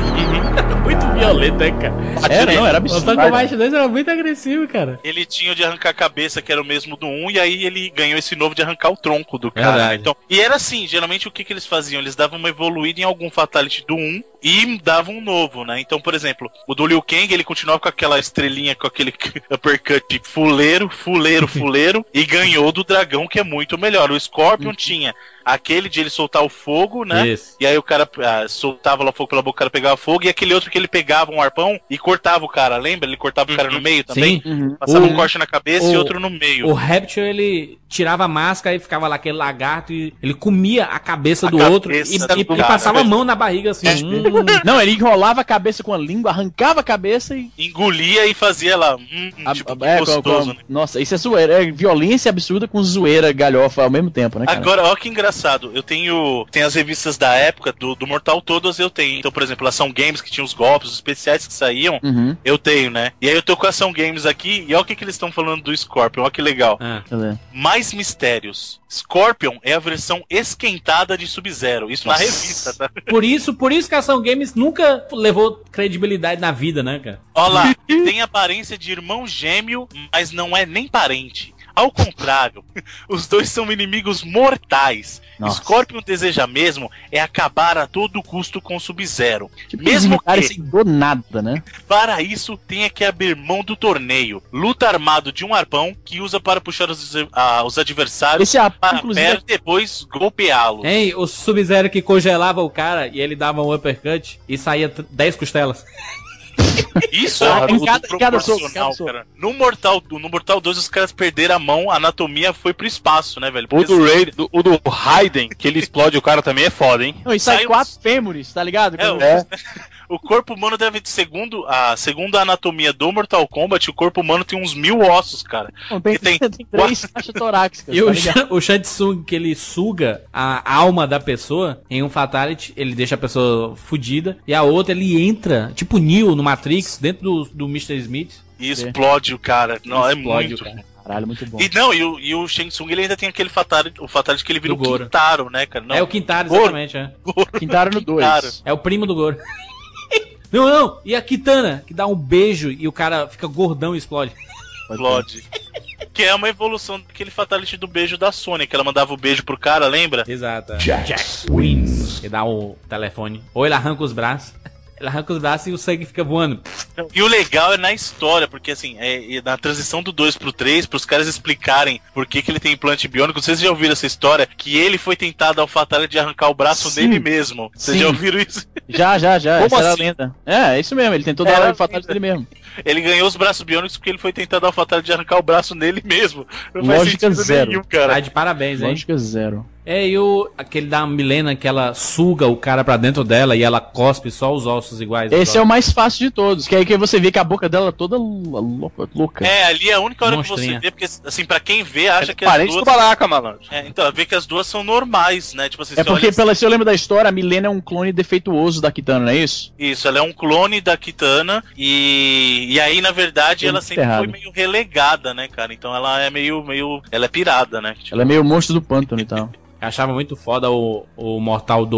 Speaker 1: Muito violento, né, cara?
Speaker 2: Era, não, era
Speaker 1: O Mortal
Speaker 2: absurdo.
Speaker 1: Kombat dois era muito agressivo, cara.
Speaker 4: Ele tinha o de arrancar a cabeça, que era o mesmo do um, e aí ele ganhou esse novo de arrancar o tronco do cara.
Speaker 1: Verdade.
Speaker 4: Né? Então, e era assim, geralmente o que, que eles faziam? Eles davam uma evoluída em algum Fatality do um e davam um novo, né? Então, por exemplo, o do Liu Kang, ele continuava com aquela estrelinha, com aquele uppercut fuleiro, fuleiro, fuleiro, e ganhou do dragão, que é muito melhor. O Scorpion tinha aquele de ele soltar o fogo, né?
Speaker 1: Isso.
Speaker 4: E aí o cara ah, soltava lá o fogo pela boca, o cara pegava fogo, e aquele outro que ele pegava um arpão e cortava o cara, lembra? Ele cortava o cara no meio também?
Speaker 1: Sim.
Speaker 2: Uhum.
Speaker 4: Passava
Speaker 1: O-
Speaker 4: um corte na cabeça
Speaker 1: o-
Speaker 4: e outro no meio.
Speaker 1: O Rapture, ele tirava a máscara e ficava lá aquele lagarto e ele comia a cabeça
Speaker 4: A
Speaker 1: do
Speaker 4: cabeça
Speaker 1: outro e,
Speaker 4: do
Speaker 1: e, e
Speaker 4: cara,
Speaker 1: passava a
Speaker 4: velho.
Speaker 1: mão na barriga assim. hum.
Speaker 2: Não, ele enrolava a cabeça com a língua, arrancava a cabeça e.
Speaker 4: Engolia e fazia lá. Hum,
Speaker 2: a-
Speaker 4: tipo,
Speaker 2: a-
Speaker 4: que
Speaker 2: é,
Speaker 4: gostoso,
Speaker 2: com- com-
Speaker 4: né?
Speaker 2: Nossa, isso é zoeira. É violência absurda com zoeira galhofa ao mesmo tempo, né, cara?
Speaker 4: Agora, olha que engraçado. Eu tenho. Tem as revistas da época, do, do Mortal todas eu tenho. Então, por exemplo, Ação Games, que tinha os golpes, os especiais que saíam,
Speaker 2: Uhum.
Speaker 4: eu tenho, né? E aí eu tô com a Ação Games aqui, e olha o que, que eles estão falando do Scorpion, olha que legal.
Speaker 1: Ah.
Speaker 2: Cadê?
Speaker 4: Mais mistérios. Scorpion é a versão esquentada de Sub-Zero. Isso na revista, tá?
Speaker 1: Por isso, por isso que a Ação Games nunca levou credibilidade na vida, né, cara?
Speaker 4: Olha lá, tem aparência de irmão gêmeo, mas não é nem parente. Ao contrário, os dois são inimigos mortais.
Speaker 2: Nossa.
Speaker 4: Scorpion deseja mesmo é acabar a todo custo com Sub-Zero.
Speaker 2: Tipo,
Speaker 4: Mesmo
Speaker 2: eles cara
Speaker 4: que,
Speaker 2: sem do nada, né?
Speaker 4: para isso, tenha que abrir mão do torneio. Luta armado de um arpão que usa para puxar os, ah, os adversários
Speaker 2: Esse arpão,
Speaker 4: para
Speaker 2: inclusive,
Speaker 4: perto e depois golpeá-los.
Speaker 1: Hein, o Sub-Zero que congelava o cara e ele dava um uppercut e saía t- dez costelas.
Speaker 4: Isso
Speaker 2: Ah,
Speaker 4: é
Speaker 2: em
Speaker 4: tudo
Speaker 2: cada- em cada soco,
Speaker 4: proporcional,
Speaker 2: cada soco.
Speaker 4: cara. No Mortal, no Mortal dois, os caras perderam a mão, a anatomia foi pro espaço, né, velho?
Speaker 3: O
Speaker 4: Porque,
Speaker 3: do
Speaker 4: assim,
Speaker 3: Raiden, do- o do Raiden, que ele explode o cara também é foda, hein?
Speaker 2: Não, e sai
Speaker 4: Saiu-
Speaker 2: quatro fêmures, tá ligado?
Speaker 4: É, o,
Speaker 3: É.
Speaker 4: o corpo humano deve, segundo a, segundo a anatomia do Mortal Kombat, o corpo humano tem uns mil ossos, cara.
Speaker 2: Não, tem,
Speaker 4: que tem-
Speaker 2: tem três faixas torácicas.
Speaker 1: E
Speaker 2: tá
Speaker 1: o,
Speaker 2: ligado?
Speaker 1: Shan- o Shansung, que ele suga a alma da pessoa em um Fatality, ele deixa a pessoa fudida, e a outra ele entra, tipo Neo no Matrix, dentro do, do mister Smith.
Speaker 4: E explode o cara. Não, é
Speaker 1: Explode
Speaker 4: muito.
Speaker 1: o cara.
Speaker 2: Caralho, muito bom.
Speaker 4: E não, e o, e o Shang Tsung ele ainda tem aquele fatality, o fatality que ele vira
Speaker 1: Do
Speaker 4: o
Speaker 1: Goro.
Speaker 4: Quintaro, né, cara? Não,
Speaker 1: É o Quintaro,
Speaker 4: Goro.
Speaker 1: exatamente, é.
Speaker 2: Quintaro no
Speaker 4: Quintaro.
Speaker 2: dois.
Speaker 1: É o primo do Goro. Não, não, e a Kitana, que dá um beijo e o cara fica gordão e explode.
Speaker 4: Explode. Que é uma evolução daquele fatality do beijo da Sony, que ela mandava o beijo pro cara, lembra?
Speaker 1: Exato. é.
Speaker 5: Jax wins.
Speaker 1: Ele dá o telefone. Ou ele arranca os braços. Ele arranca os braços e o sangue fica voando.
Speaker 4: E o legal é na história, porque assim, é, é na transição do dois pro três, pros caras explicarem por que, que ele tem implante biônico, não sei se vocês já ouviram essa história, que ele foi tentado ao fatality de arrancar o braço
Speaker 2: Sim.
Speaker 4: dele mesmo. Vocês
Speaker 2: Sim.
Speaker 4: já ouviram isso?
Speaker 2: Já, já, já.
Speaker 4: Como
Speaker 2: Essa era a
Speaker 4: assim?
Speaker 2: lenda. É, é isso mesmo. Ele tentou
Speaker 4: Era
Speaker 2: dar
Speaker 4: a
Speaker 2: o fatality
Speaker 4: lenda.
Speaker 2: dele mesmo.
Speaker 4: Ele ganhou os braços biônicos porque ele foi tentado ao fatality de arrancar o braço nele mesmo. Não faz
Speaker 2: Lógica
Speaker 4: sentido
Speaker 2: zero.
Speaker 4: nenhum,
Speaker 1: Tá
Speaker 4: cara.
Speaker 1: de parabéns, hein?
Speaker 2: Lógica zero.
Speaker 1: É, e o, aquele da Milena que ela suga o cara pra dentro dela e ela cospe só os ossos iguais.
Speaker 2: Esse é o mais fácil de todos. Que aí que você vê que a boca dela é toda louca. louca.
Speaker 4: É, ali é a única hora que
Speaker 1: Monstrinha.
Speaker 4: você vê, porque assim, pra quem vê, acha que as
Speaker 3: Parente do
Speaker 4: duas...
Speaker 3: Baraca, malandro.
Speaker 4: É, então, vê que as duas são normais, né? Tipo assim,
Speaker 2: É
Speaker 4: você
Speaker 2: porque,
Speaker 4: olha
Speaker 2: pela, se eu lembro da história, a Milena é um clone defeituoso da Kitana, não é isso?
Speaker 4: Isso, ela é um clone da Kitana e, e aí, na verdade,
Speaker 2: Tem
Speaker 4: ela
Speaker 2: muito
Speaker 4: sempre
Speaker 2: errado.
Speaker 4: foi meio relegada, né, cara? Então ela é meio, meio... Ela é pirada, né? Tipo,
Speaker 2: Ela é meio monstro do pântano e tal.
Speaker 1: Eu achava muito foda o, o mortal do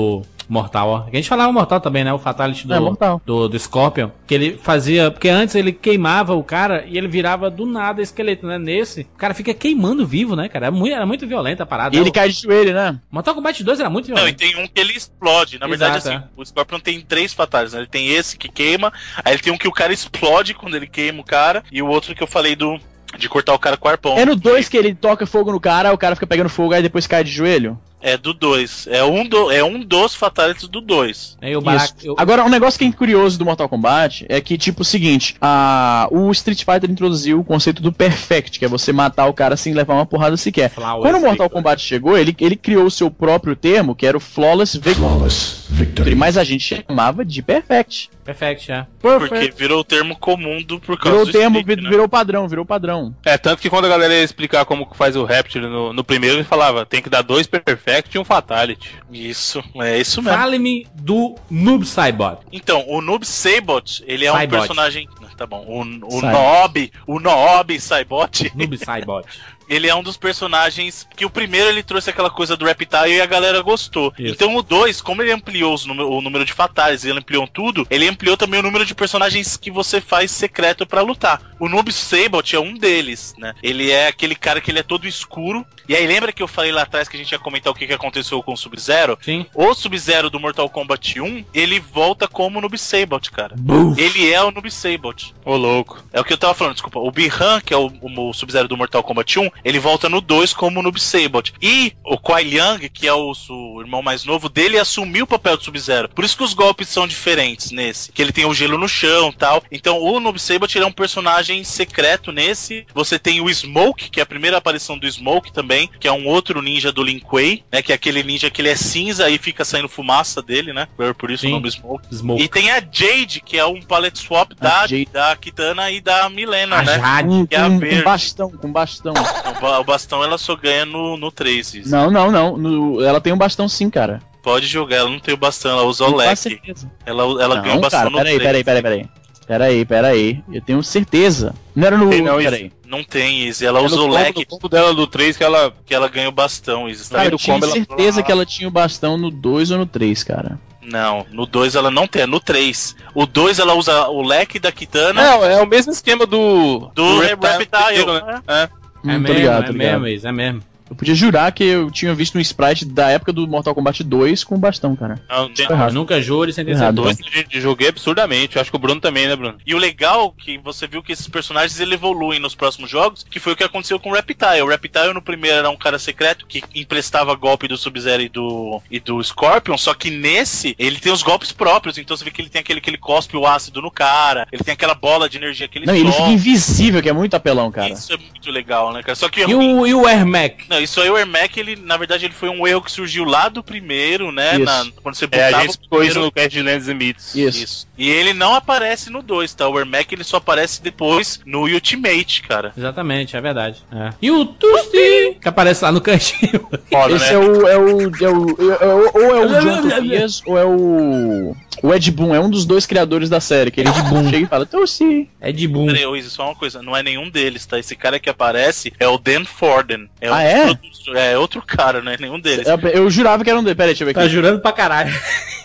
Speaker 1: Mortal, ó. A gente falava Mortal também, né? O Fatality do,
Speaker 2: É, Mortal.
Speaker 1: do, do Scorpion. Que ele fazia... Porque antes ele queimava o cara e ele virava do nada esqueleto, né? Nesse, o cara fica queimando vivo, né, cara? Era muito, era muito violenta a parada.
Speaker 2: E ele
Speaker 1: O
Speaker 2: cai de joelho, né?
Speaker 1: Mortal Kombat dois era muito
Speaker 4: Não, e
Speaker 1: violento.
Speaker 4: tem um que ele explode. Na verdade,
Speaker 1: Exato,
Speaker 4: assim, o Scorpion tem três fatales, né? Ele tem esse que queima, aí ele tem um que o cara explode quando ele queima o cara, e o outro que eu falei do de cortar o cara com o arpão.
Speaker 2: É no dois que ele toca fogo no cara, o cara fica pegando fogo, aí depois cai de joelho?
Speaker 4: É do dois. É um, do, é um dos fatalities do dois.
Speaker 1: Aí o
Speaker 2: Isso.
Speaker 1: barato... eu-
Speaker 2: Agora, um negócio que é curioso do Mortal Kombat é que, tipo, o seguinte, a... o Street Fighter introduziu o conceito do Perfect, que é você matar o cara sem levar uma porrada sequer.
Speaker 1: Flawless
Speaker 2: Quando o Mortal
Speaker 1: Victory.
Speaker 2: Kombat chegou, ele, ele criou o seu próprio termo, que era o Flawless Victory,
Speaker 5: Flawless victory.
Speaker 2: mas a gente chamava de Perfect.
Speaker 1: Perfect, é.
Speaker 4: Porque virou o termo comum do por causa
Speaker 2: Virou o
Speaker 4: do
Speaker 2: termo,
Speaker 4: Street,
Speaker 2: vi-
Speaker 4: né?
Speaker 2: virou padrão, virou padrão.
Speaker 3: É, tanto que quando a galera ia explicar como que faz o Rapture no, no primeiro, ele falava, tem que dar dois Perfect e um Fatality.
Speaker 4: Isso, é isso mesmo.
Speaker 1: Fale-me do Noob Saibot.
Speaker 4: Então, o Noob Saibot, ele é um
Speaker 1: Saibot.
Speaker 4: personagem... Tá bom, o, o
Speaker 2: Saibot.
Speaker 4: Noob, o Noob Saibot,
Speaker 1: Noob Saibot.
Speaker 4: ele é um dos personagens que o primeiro ele trouxe aquela coisa do Reptile e a galera gostou.
Speaker 1: Isso.
Speaker 4: Então o dois, como ele ampliou os número, o número de fatales, ele ampliou tudo, ele ampliou também o número de personagens que você faz secreto pra lutar. O Noob Saibot é um deles, né? Ele é aquele cara que ele é todo escuro. E aí lembra que eu falei lá atrás que a gente ia comentar o que, que aconteceu com o Sub-Zero?
Speaker 1: Sim.
Speaker 4: O Sub-Zero do Mortal Kombat um, ele volta como Noob Saibot, cara. Ele é o Noob Saibot.
Speaker 3: Ô, louco.
Speaker 4: É o que eu tava falando, desculpa. O Bihan, que é o, o, o Sub-Zero do Mortal Kombat um, ele volta no dois como Noob Saibot. E o Kuai Liang, que é o, o irmão mais novo dele, assumiu o papel do Sub-Zero. Por isso que os golpes são diferentes nesse. Que ele tem o gelo no chão e tal. Então o Noob Saibot ele é um personagem secreto nesse. Você tem o Smoke, que é a primeira aparição do Smoke também, que é um outro ninja do Lin Kuei, né? Que é aquele ninja que ele é cinza e fica saindo fumaça dele, né? Por isso
Speaker 1: Sim.
Speaker 4: o nome Smoke.
Speaker 1: Smoke.
Speaker 4: E tem a Jade, que é um palette swap da,
Speaker 2: Jade.
Speaker 4: da Kitana e da Milena,
Speaker 1: A
Speaker 4: né?
Speaker 1: Jade.
Speaker 2: Com,
Speaker 4: que é a
Speaker 2: com-
Speaker 4: verde.
Speaker 2: com bastão, com bastão.
Speaker 4: O ba- O bastão ela só ganha no, no três. Isso.
Speaker 2: Não, não, não. no- ela tem um bastão sim, cara.
Speaker 4: Pode jogar, ela não tem o bastão, ela usa o
Speaker 2: Com
Speaker 4: leque.
Speaker 2: certeza.
Speaker 4: Ela, ela ganha o
Speaker 2: Não,
Speaker 4: bastão
Speaker 2: cara,
Speaker 4: no
Speaker 2: peraí,
Speaker 4: três.
Speaker 2: peraí, peraí, peraí. Peraí, peraí. Eu tenho certeza. Não era no.
Speaker 3: Tem não,
Speaker 2: peraí.
Speaker 4: Não tem, Izzy. Ela
Speaker 3: É
Speaker 4: usa
Speaker 3: no
Speaker 4: o
Speaker 3: combo-
Speaker 4: leque
Speaker 3: no combo dela do três que ela...
Speaker 4: que ela ganha o bastão, Izzy. Tá
Speaker 2: Cara, eu
Speaker 4: vendo?
Speaker 2: tinha
Speaker 3: combo, ela-
Speaker 2: certeza que ela tinha o bastão no dois ou no três, cara.
Speaker 4: Não, no dois ela não tem, é no três. O dois ela usa o leque da Kitana
Speaker 3: Não, é o mesmo esquema do...
Speaker 4: do
Speaker 3: Reptile,
Speaker 4: Reptile.
Speaker 3: né? É.
Speaker 1: É
Speaker 2: Hum,
Speaker 1: mesmo,
Speaker 2: tô ligado,
Speaker 1: é
Speaker 2: tô
Speaker 1: mesmo,
Speaker 2: ligado.
Speaker 1: isso, é mesmo.
Speaker 2: Eu podia jurar que eu tinha visto um sprite da época do Mortal Kombat dois com bastão, cara.
Speaker 4: Não, tem-
Speaker 2: Tá errado.
Speaker 1: Nunca jure sem ter
Speaker 2: Errado.
Speaker 1: certeza.
Speaker 3: Dois de joguei absurdamente. Eu acho que o Bruno também, né, Bruno?
Speaker 4: E o legal é que você viu que esses personagens ele evoluem nos próximos jogos, que foi o que aconteceu com o Reptile. O Reptile no primeiro era um cara secreto que emprestava golpe do Sub-Zero e do, e do Scorpion, só que nesse ele tem os golpes próprios, então você vê que ele tem aquele que ele cospe o ácido no cara, ele tem aquela bola de energia que ele
Speaker 2: Não, ele
Speaker 4: solta.
Speaker 2: fica invisível, que é muito apelão, cara.
Speaker 4: Isso é muito legal, né, cara? Só que
Speaker 1: E o, e o Ermac?
Speaker 4: não, isso aí o Ermac, ele, na verdade, ele foi um erro que surgiu lá do primeiro, né?
Speaker 2: Isso.
Speaker 4: na- quando você
Speaker 3: É,
Speaker 4: botava
Speaker 3: a gente
Speaker 4: o
Speaker 3: explicou isso
Speaker 4: primeiro-
Speaker 3: no cast de Lendas e Mitos.
Speaker 2: Isso.
Speaker 4: E ele não aparece no dois, tá? O Ermac ele só aparece depois no Ultimate, cara.
Speaker 1: Exatamente, é verdade. É. E o Tusti, que aparece lá no cantinho.
Speaker 3: Foda,
Speaker 2: Esse
Speaker 3: né?
Speaker 2: é o. É o, é o, é o- ou é o John Tobias ou é o. O Ed Boon, é um dos dois criadores da série, que ele chega e fala, Torci.
Speaker 1: É de boom.
Speaker 4: Peraí, ô, Izzy, só uma coisa, não é nenhum deles, tá? Esse cara que aparece é o Dan Forden. É
Speaker 2: Ah,
Speaker 4: um
Speaker 2: é?
Speaker 4: dos produtores- é outro cara, não é nenhum deles.
Speaker 2: Eu, eu jurava que era um deles. Pera aí, deixa eu ver
Speaker 1: Tá
Speaker 2: aqui.
Speaker 1: jurando pra caralho.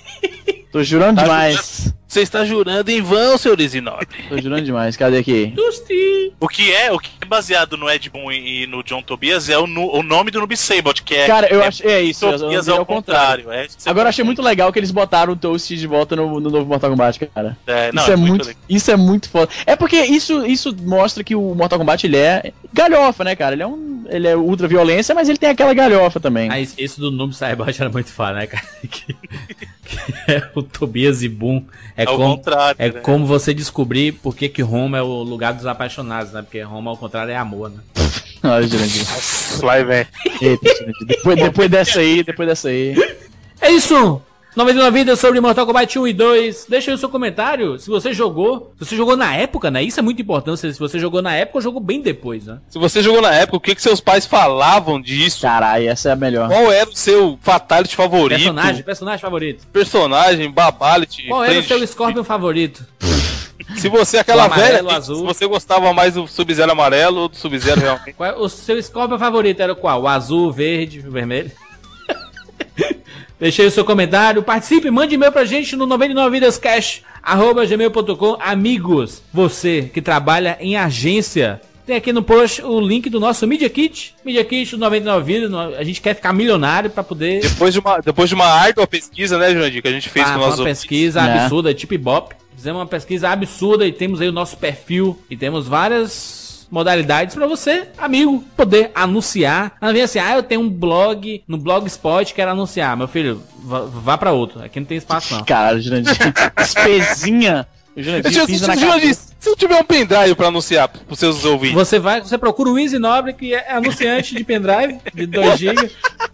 Speaker 2: Tô jurando
Speaker 3: Tá
Speaker 2: demais.
Speaker 3: Você está jurando em vão, seu Lizinob.
Speaker 2: Tô jurando demais. Cadê aqui?
Speaker 1: Tusti.
Speaker 4: O que é, o que é baseado no Ed Boon e, e no John Tobias é o, nu- o nome do Noob Saibot, que é
Speaker 2: Cara, eu
Speaker 4: é
Speaker 2: acho. É isso, eu
Speaker 4: Tobias
Speaker 2: eu-
Speaker 4: ao
Speaker 2: ao contrário.
Speaker 4: contrário. É isso que você
Speaker 2: Agora eu achei
Speaker 4: confunde.
Speaker 2: muito legal que eles botaram o Toast de volta no, no novo Mortal Kombat, cara.
Speaker 4: É, não,
Speaker 2: isso, é muito,
Speaker 4: legal.
Speaker 2: isso é muito foda. É porque isso, isso mostra que o Mortal Kombat ele é galhofa, né, cara? Ele é um. Ele é ultra violência, mas ele tem aquela galhofa também.
Speaker 1: Ah, esse, esse do Noob Saibot era muito foda, né, cara? Que, que é o Tobias e Boom. É,
Speaker 4: Ao
Speaker 1: como,
Speaker 4: contrário,
Speaker 1: é
Speaker 4: né?
Speaker 1: como você descobrir por que que Roma é o lugar dos apaixonados, né? Porque Roma, ao contrário, é amor, né?
Speaker 2: Olha, Jurandir.
Speaker 3: Vai, velho.
Speaker 2: Eita, Jurandir. Depois, depois dessa aí, depois dessa aí.
Speaker 1: É isso! noventa e nove vidas sobre Mortal Kombat um e dois. Deixa aí o seu comentário se você jogou. Se você jogou na época, né? Isso é muito importante. Se você jogou na época ou jogou bem depois, né?
Speaker 3: Se você jogou na época, o que, que seus pais falavam disso?
Speaker 2: Caralho, essa é a melhor.
Speaker 3: Qual era o seu Fatality favorito?
Speaker 1: Personagem, personagem favorito.
Speaker 3: Personagem, Babality.
Speaker 1: Qual era o
Speaker 3: Friendship.
Speaker 1: seu Scorpion favorito?
Speaker 3: Se você, aquela
Speaker 1: O amarelo,
Speaker 3: velha,
Speaker 1: o azul.
Speaker 3: se você gostava mais do Sub-Zero amarelo ou do Sub-Zero realmente.
Speaker 1: Qual é- o seu Scorpion favorito era qual? O azul, o verde, o vermelho? Deixei o seu comentário, participe, mande e-mail pra gente no noventa e nove vidas cash arroba gmail ponto com. Amigos, você que trabalha em agência, tem aqui no post o link do nosso Media Kit. Media Kit do noventa e nove vidas, a gente quer ficar milionário pra poder...
Speaker 3: Depois de uma, depois de uma árdua pesquisa, né, Jurandir, que a gente fez
Speaker 1: ah,
Speaker 3: com
Speaker 1: uma
Speaker 3: nós
Speaker 1: pesquisa
Speaker 2: ouvintes.
Speaker 1: absurda, tipo Ibope. Fizemos uma pesquisa absurda e temos aí o nosso perfil e temos várias modalidades pra você, amigo, poder anunciar. Não vem assim, ah, eu tenho um blog, no Blogspot quero anunciar. Meu filho, vá, vá pra outro, aqui não tem espaço não.
Speaker 2: Caralho, Jurandir, espezinha. O Jurandir
Speaker 3: Se,
Speaker 2: pisa
Speaker 3: se,
Speaker 2: na
Speaker 3: se, Jurandir,
Speaker 2: cabeça.
Speaker 3: se eu tiver um pendrive pra anunciar pros seus ouvintes.
Speaker 1: Você vai, você procura o Easy Nobre, que é anunciante de pendrive de dois gigas.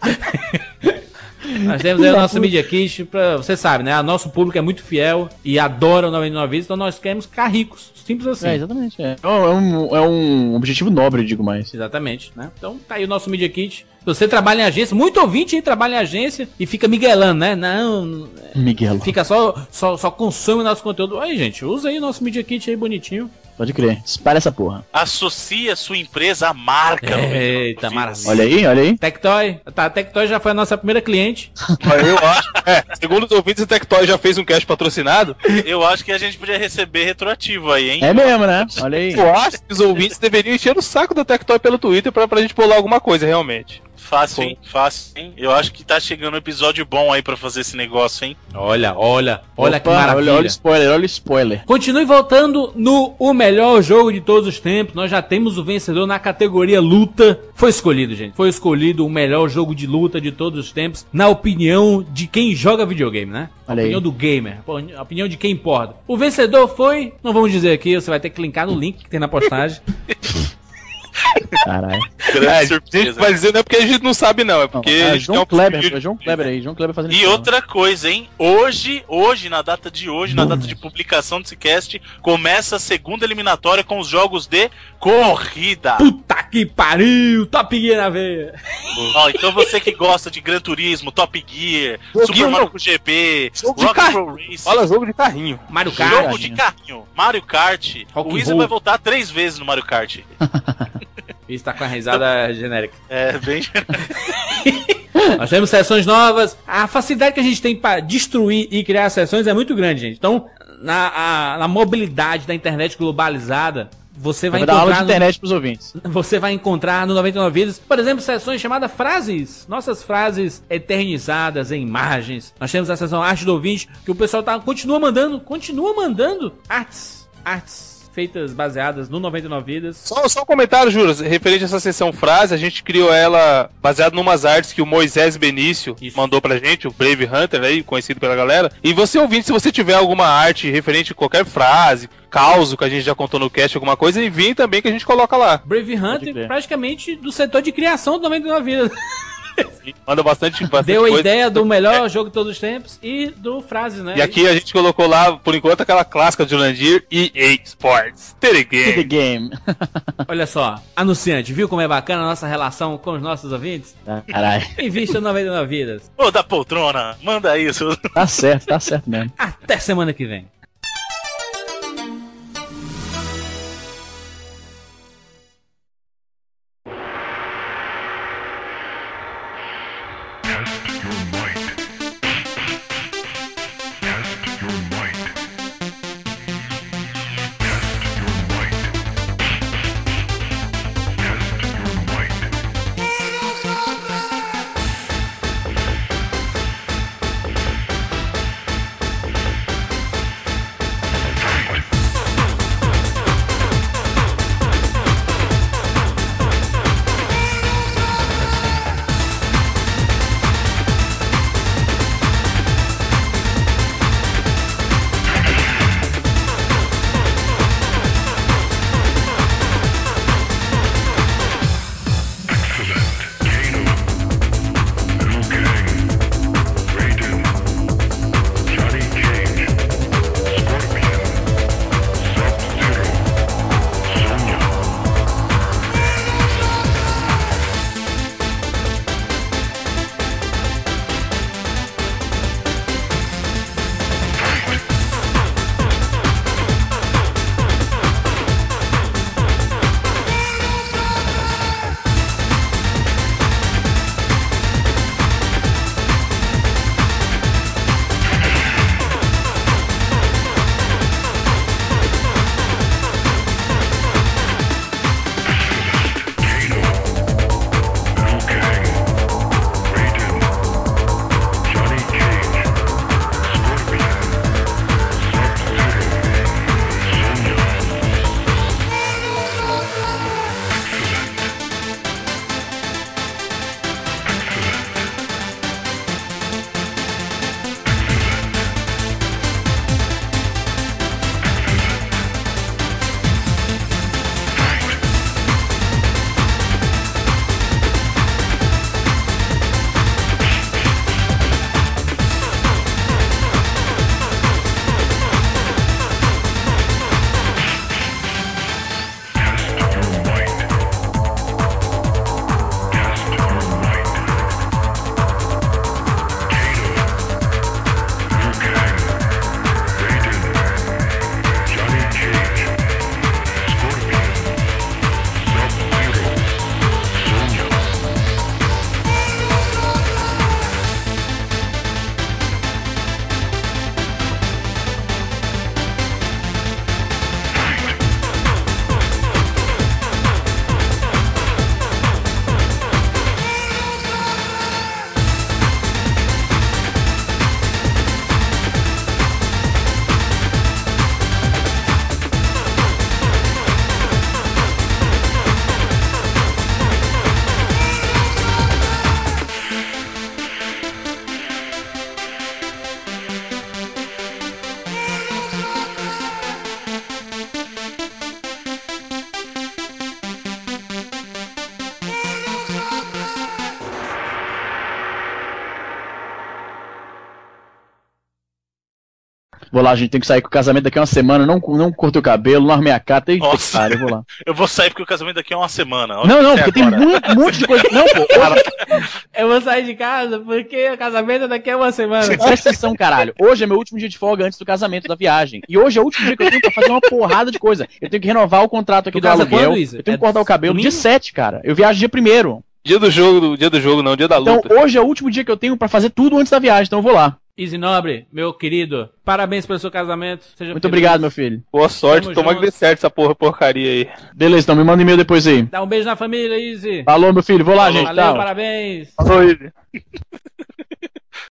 Speaker 1: Nós temos aí o nosso Media Kit, pra, você sabe, né? O nosso público é muito fiel e adora o noventa e nove vidas, então nós queremos ficar ricos. Simples assim.
Speaker 2: É, exatamente. É. É, um, é um objetivo nobre, eu digo mais.
Speaker 1: Exatamente, né? Então tá aí o nosso Media Kit. Se você trabalha em agência, muito ouvinte aí trabalha em agência e fica miguelando, né? Não.
Speaker 2: Miguel.
Speaker 1: Fica só, só, só consome o nosso conteúdo. Aí, gente, usa aí o nosso Media Kit aí bonitinho.
Speaker 2: Pode crer. Espalha essa porra.
Speaker 4: Associe a sua empresa à marca.
Speaker 1: Eita, maravilha.
Speaker 2: Olha aí, olha aí.
Speaker 1: Tectoy. Tá, a Tectoy já foi a nossa primeira cliente.
Speaker 3: Eu acho. É, segundo os ouvintes, o Tectoy já fez um cast patrocinado.
Speaker 4: Eu acho que a gente podia receber retroativo aí, hein?
Speaker 2: É mesmo, né? Olha aí.
Speaker 3: Eu acho que os ouvintes deveriam encher o saco da Tectoy pelo Twitter pra, pra gente pular alguma coisa, realmente.
Speaker 4: Fácil, hein? Fácil, hein? Eu acho que tá chegando um episódio bom aí pra fazer esse negócio, hein?
Speaker 1: Olha, olha, olha
Speaker 2: Opa,
Speaker 1: que maravilha.
Speaker 2: Olha, olha o spoiler, olha o spoiler.
Speaker 1: Continue voltando no o melhor jogo de todos os tempos. Nós já temos o vencedor na categoria luta. Foi escolhido, gente. Foi escolhido o melhor jogo de luta de todos os tempos, na opinião de quem joga videogame, né? A
Speaker 2: Olha
Speaker 1: opinião
Speaker 2: aí.
Speaker 1: do gamer, a opinião de quem importa. O vencedor foi, não vamos dizer aqui, você vai ter que clicar no link que tem na postagem.
Speaker 2: Caralho.
Speaker 4: Grande
Speaker 3: É, a gente
Speaker 4: surpresa.
Speaker 3: vai dizer não é porque a gente não sabe, não. É porque
Speaker 2: É
Speaker 3: a gente
Speaker 2: João
Speaker 3: é um
Speaker 2: Kleber,
Speaker 3: perfil
Speaker 2: é
Speaker 3: de-
Speaker 2: João Kleber aí, João Kleber fazendo
Speaker 4: E
Speaker 2: isso.
Speaker 4: outra coisa, hein? Hoje, hoje, na data de hoje, na data de publicação desse cast, começa a segunda eliminatória com os jogos de corrida.
Speaker 1: Puta que pariu, Top Gear na veia.
Speaker 4: Ó, então você que gosta de Gran Turismo, Top Gear,
Speaker 3: Joguinho
Speaker 4: Super Mario
Speaker 3: não.
Speaker 4: G P,
Speaker 3: Jogo de
Speaker 4: Rock
Speaker 3: carro.
Speaker 4: Pro Racing,
Speaker 3: Fala jogo de carrinho.
Speaker 1: Mario Kart.
Speaker 4: jogo de carrinho, Mario Kart,
Speaker 1: Rock
Speaker 4: o Isa
Speaker 1: Roll.
Speaker 4: vai voltar três vezes no Mario Kart.
Speaker 1: Isso tá com a risada genérica.
Speaker 4: É, bem...
Speaker 1: Nós temos sessões novas. A facilidade que a gente tem para destruir e criar sessões é muito grande, gente. Então, na, a- na mobilidade da internet globalizada, você vai
Speaker 2: Vai dar aula de
Speaker 1: encontrar... no-
Speaker 2: internet pros ouvintes.
Speaker 1: Você vai encontrar no noventa e nove vidas, por exemplo, sessões chamadas frases. Nossas frases eternizadas em imagens. Nós temos a sessão Arte do Ouvinte, que o pessoal tá, continua mandando, continua mandando artes. Artes feitas baseadas no noventa e nove vidas.
Speaker 3: Só, só um comentário, Juras, referente a essa sessão frase, a gente criou ela baseado numas artes que o Moisés Benício
Speaker 1: Isso.
Speaker 3: mandou pra gente, o Brave Hunter aí, conhecido pela galera. E você ouvinte, se você tiver alguma arte referente a qualquer frase, causo que a gente já contou no cast, alguma coisa, envie também que a gente coloca lá.
Speaker 1: Brave Hunter,
Speaker 2: crer.
Speaker 1: praticamente do setor de criação do noventa e nove vidas.
Speaker 3: Manda bastante, bastante
Speaker 1: Deu a
Speaker 3: coisa.
Speaker 1: ideia do melhor jogo de todos os tempos e do frases, né?
Speaker 3: E aqui a gente colocou lá, por enquanto, aquela clássica de Jurandir, E A Sports.
Speaker 2: The
Speaker 3: Telegram.
Speaker 2: game.
Speaker 1: Olha só, anunciante, viu como é bacana a nossa relação com os nossos ouvintes?
Speaker 2: Caralho.
Speaker 1: Invista no noventa e nove vidas.
Speaker 4: Ô, da poltrona, manda isso.
Speaker 2: Tá certo, tá certo mesmo.
Speaker 1: Até semana que vem.
Speaker 5: Test your might. Test your might. Test your might. Test your might.
Speaker 2: Vou lá, a gente tem que sair com o casamento daqui a uma semana, não, não cortei o cabelo, não arrumei a cara, tem que
Speaker 4: Nossa.
Speaker 2: cara, eu vou lá.
Speaker 4: Eu vou sair porque o casamento daqui é uma semana. Olha
Speaker 2: Não,
Speaker 4: o
Speaker 2: não,
Speaker 4: que
Speaker 2: porque
Speaker 4: é
Speaker 2: tem
Speaker 4: agora.
Speaker 2: muito, um monte de coisa. Não, pô, hoje,
Speaker 1: Eu vou sair de casa porque o casamento daqui a uma semana.
Speaker 2: presta atenção, caralho. Hoje é meu último dia de folga antes do casamento, da viagem. E hoje é o último dia que eu tenho pra fazer uma porrada de coisa. Eu tenho que renovar o contrato aqui
Speaker 1: Tu
Speaker 2: do
Speaker 1: casa
Speaker 2: aluguel.
Speaker 1: quando, Isa?
Speaker 2: Eu tenho que
Speaker 1: É
Speaker 2: cortar o cabelo
Speaker 1: domingo?
Speaker 2: dia sete, cara. Eu viajo dia primeiro.
Speaker 3: Dia do jogo, do- dia do jogo não, dia da
Speaker 2: Então
Speaker 3: luta.
Speaker 2: hoje é o último dia que eu tenho pra fazer tudo antes da viagem, então eu vou lá.
Speaker 1: Easy Nobre, meu querido, parabéns pelo seu casamento. Seja
Speaker 2: Muito
Speaker 1: feliz.
Speaker 2: obrigado, meu filho.
Speaker 3: Boa sorte,
Speaker 1: Tamo
Speaker 3: tomara
Speaker 1: junto.
Speaker 3: que dê certo essa porra, porcaria aí.
Speaker 2: Beleza, então me manda um e-mail depois aí.
Speaker 1: Dá um beijo na família, Easy.
Speaker 2: Falou, meu filho. Vou lá, gente.
Speaker 1: Valeu,
Speaker 2: Tchau.
Speaker 1: parabéns.
Speaker 3: Falou, Ive.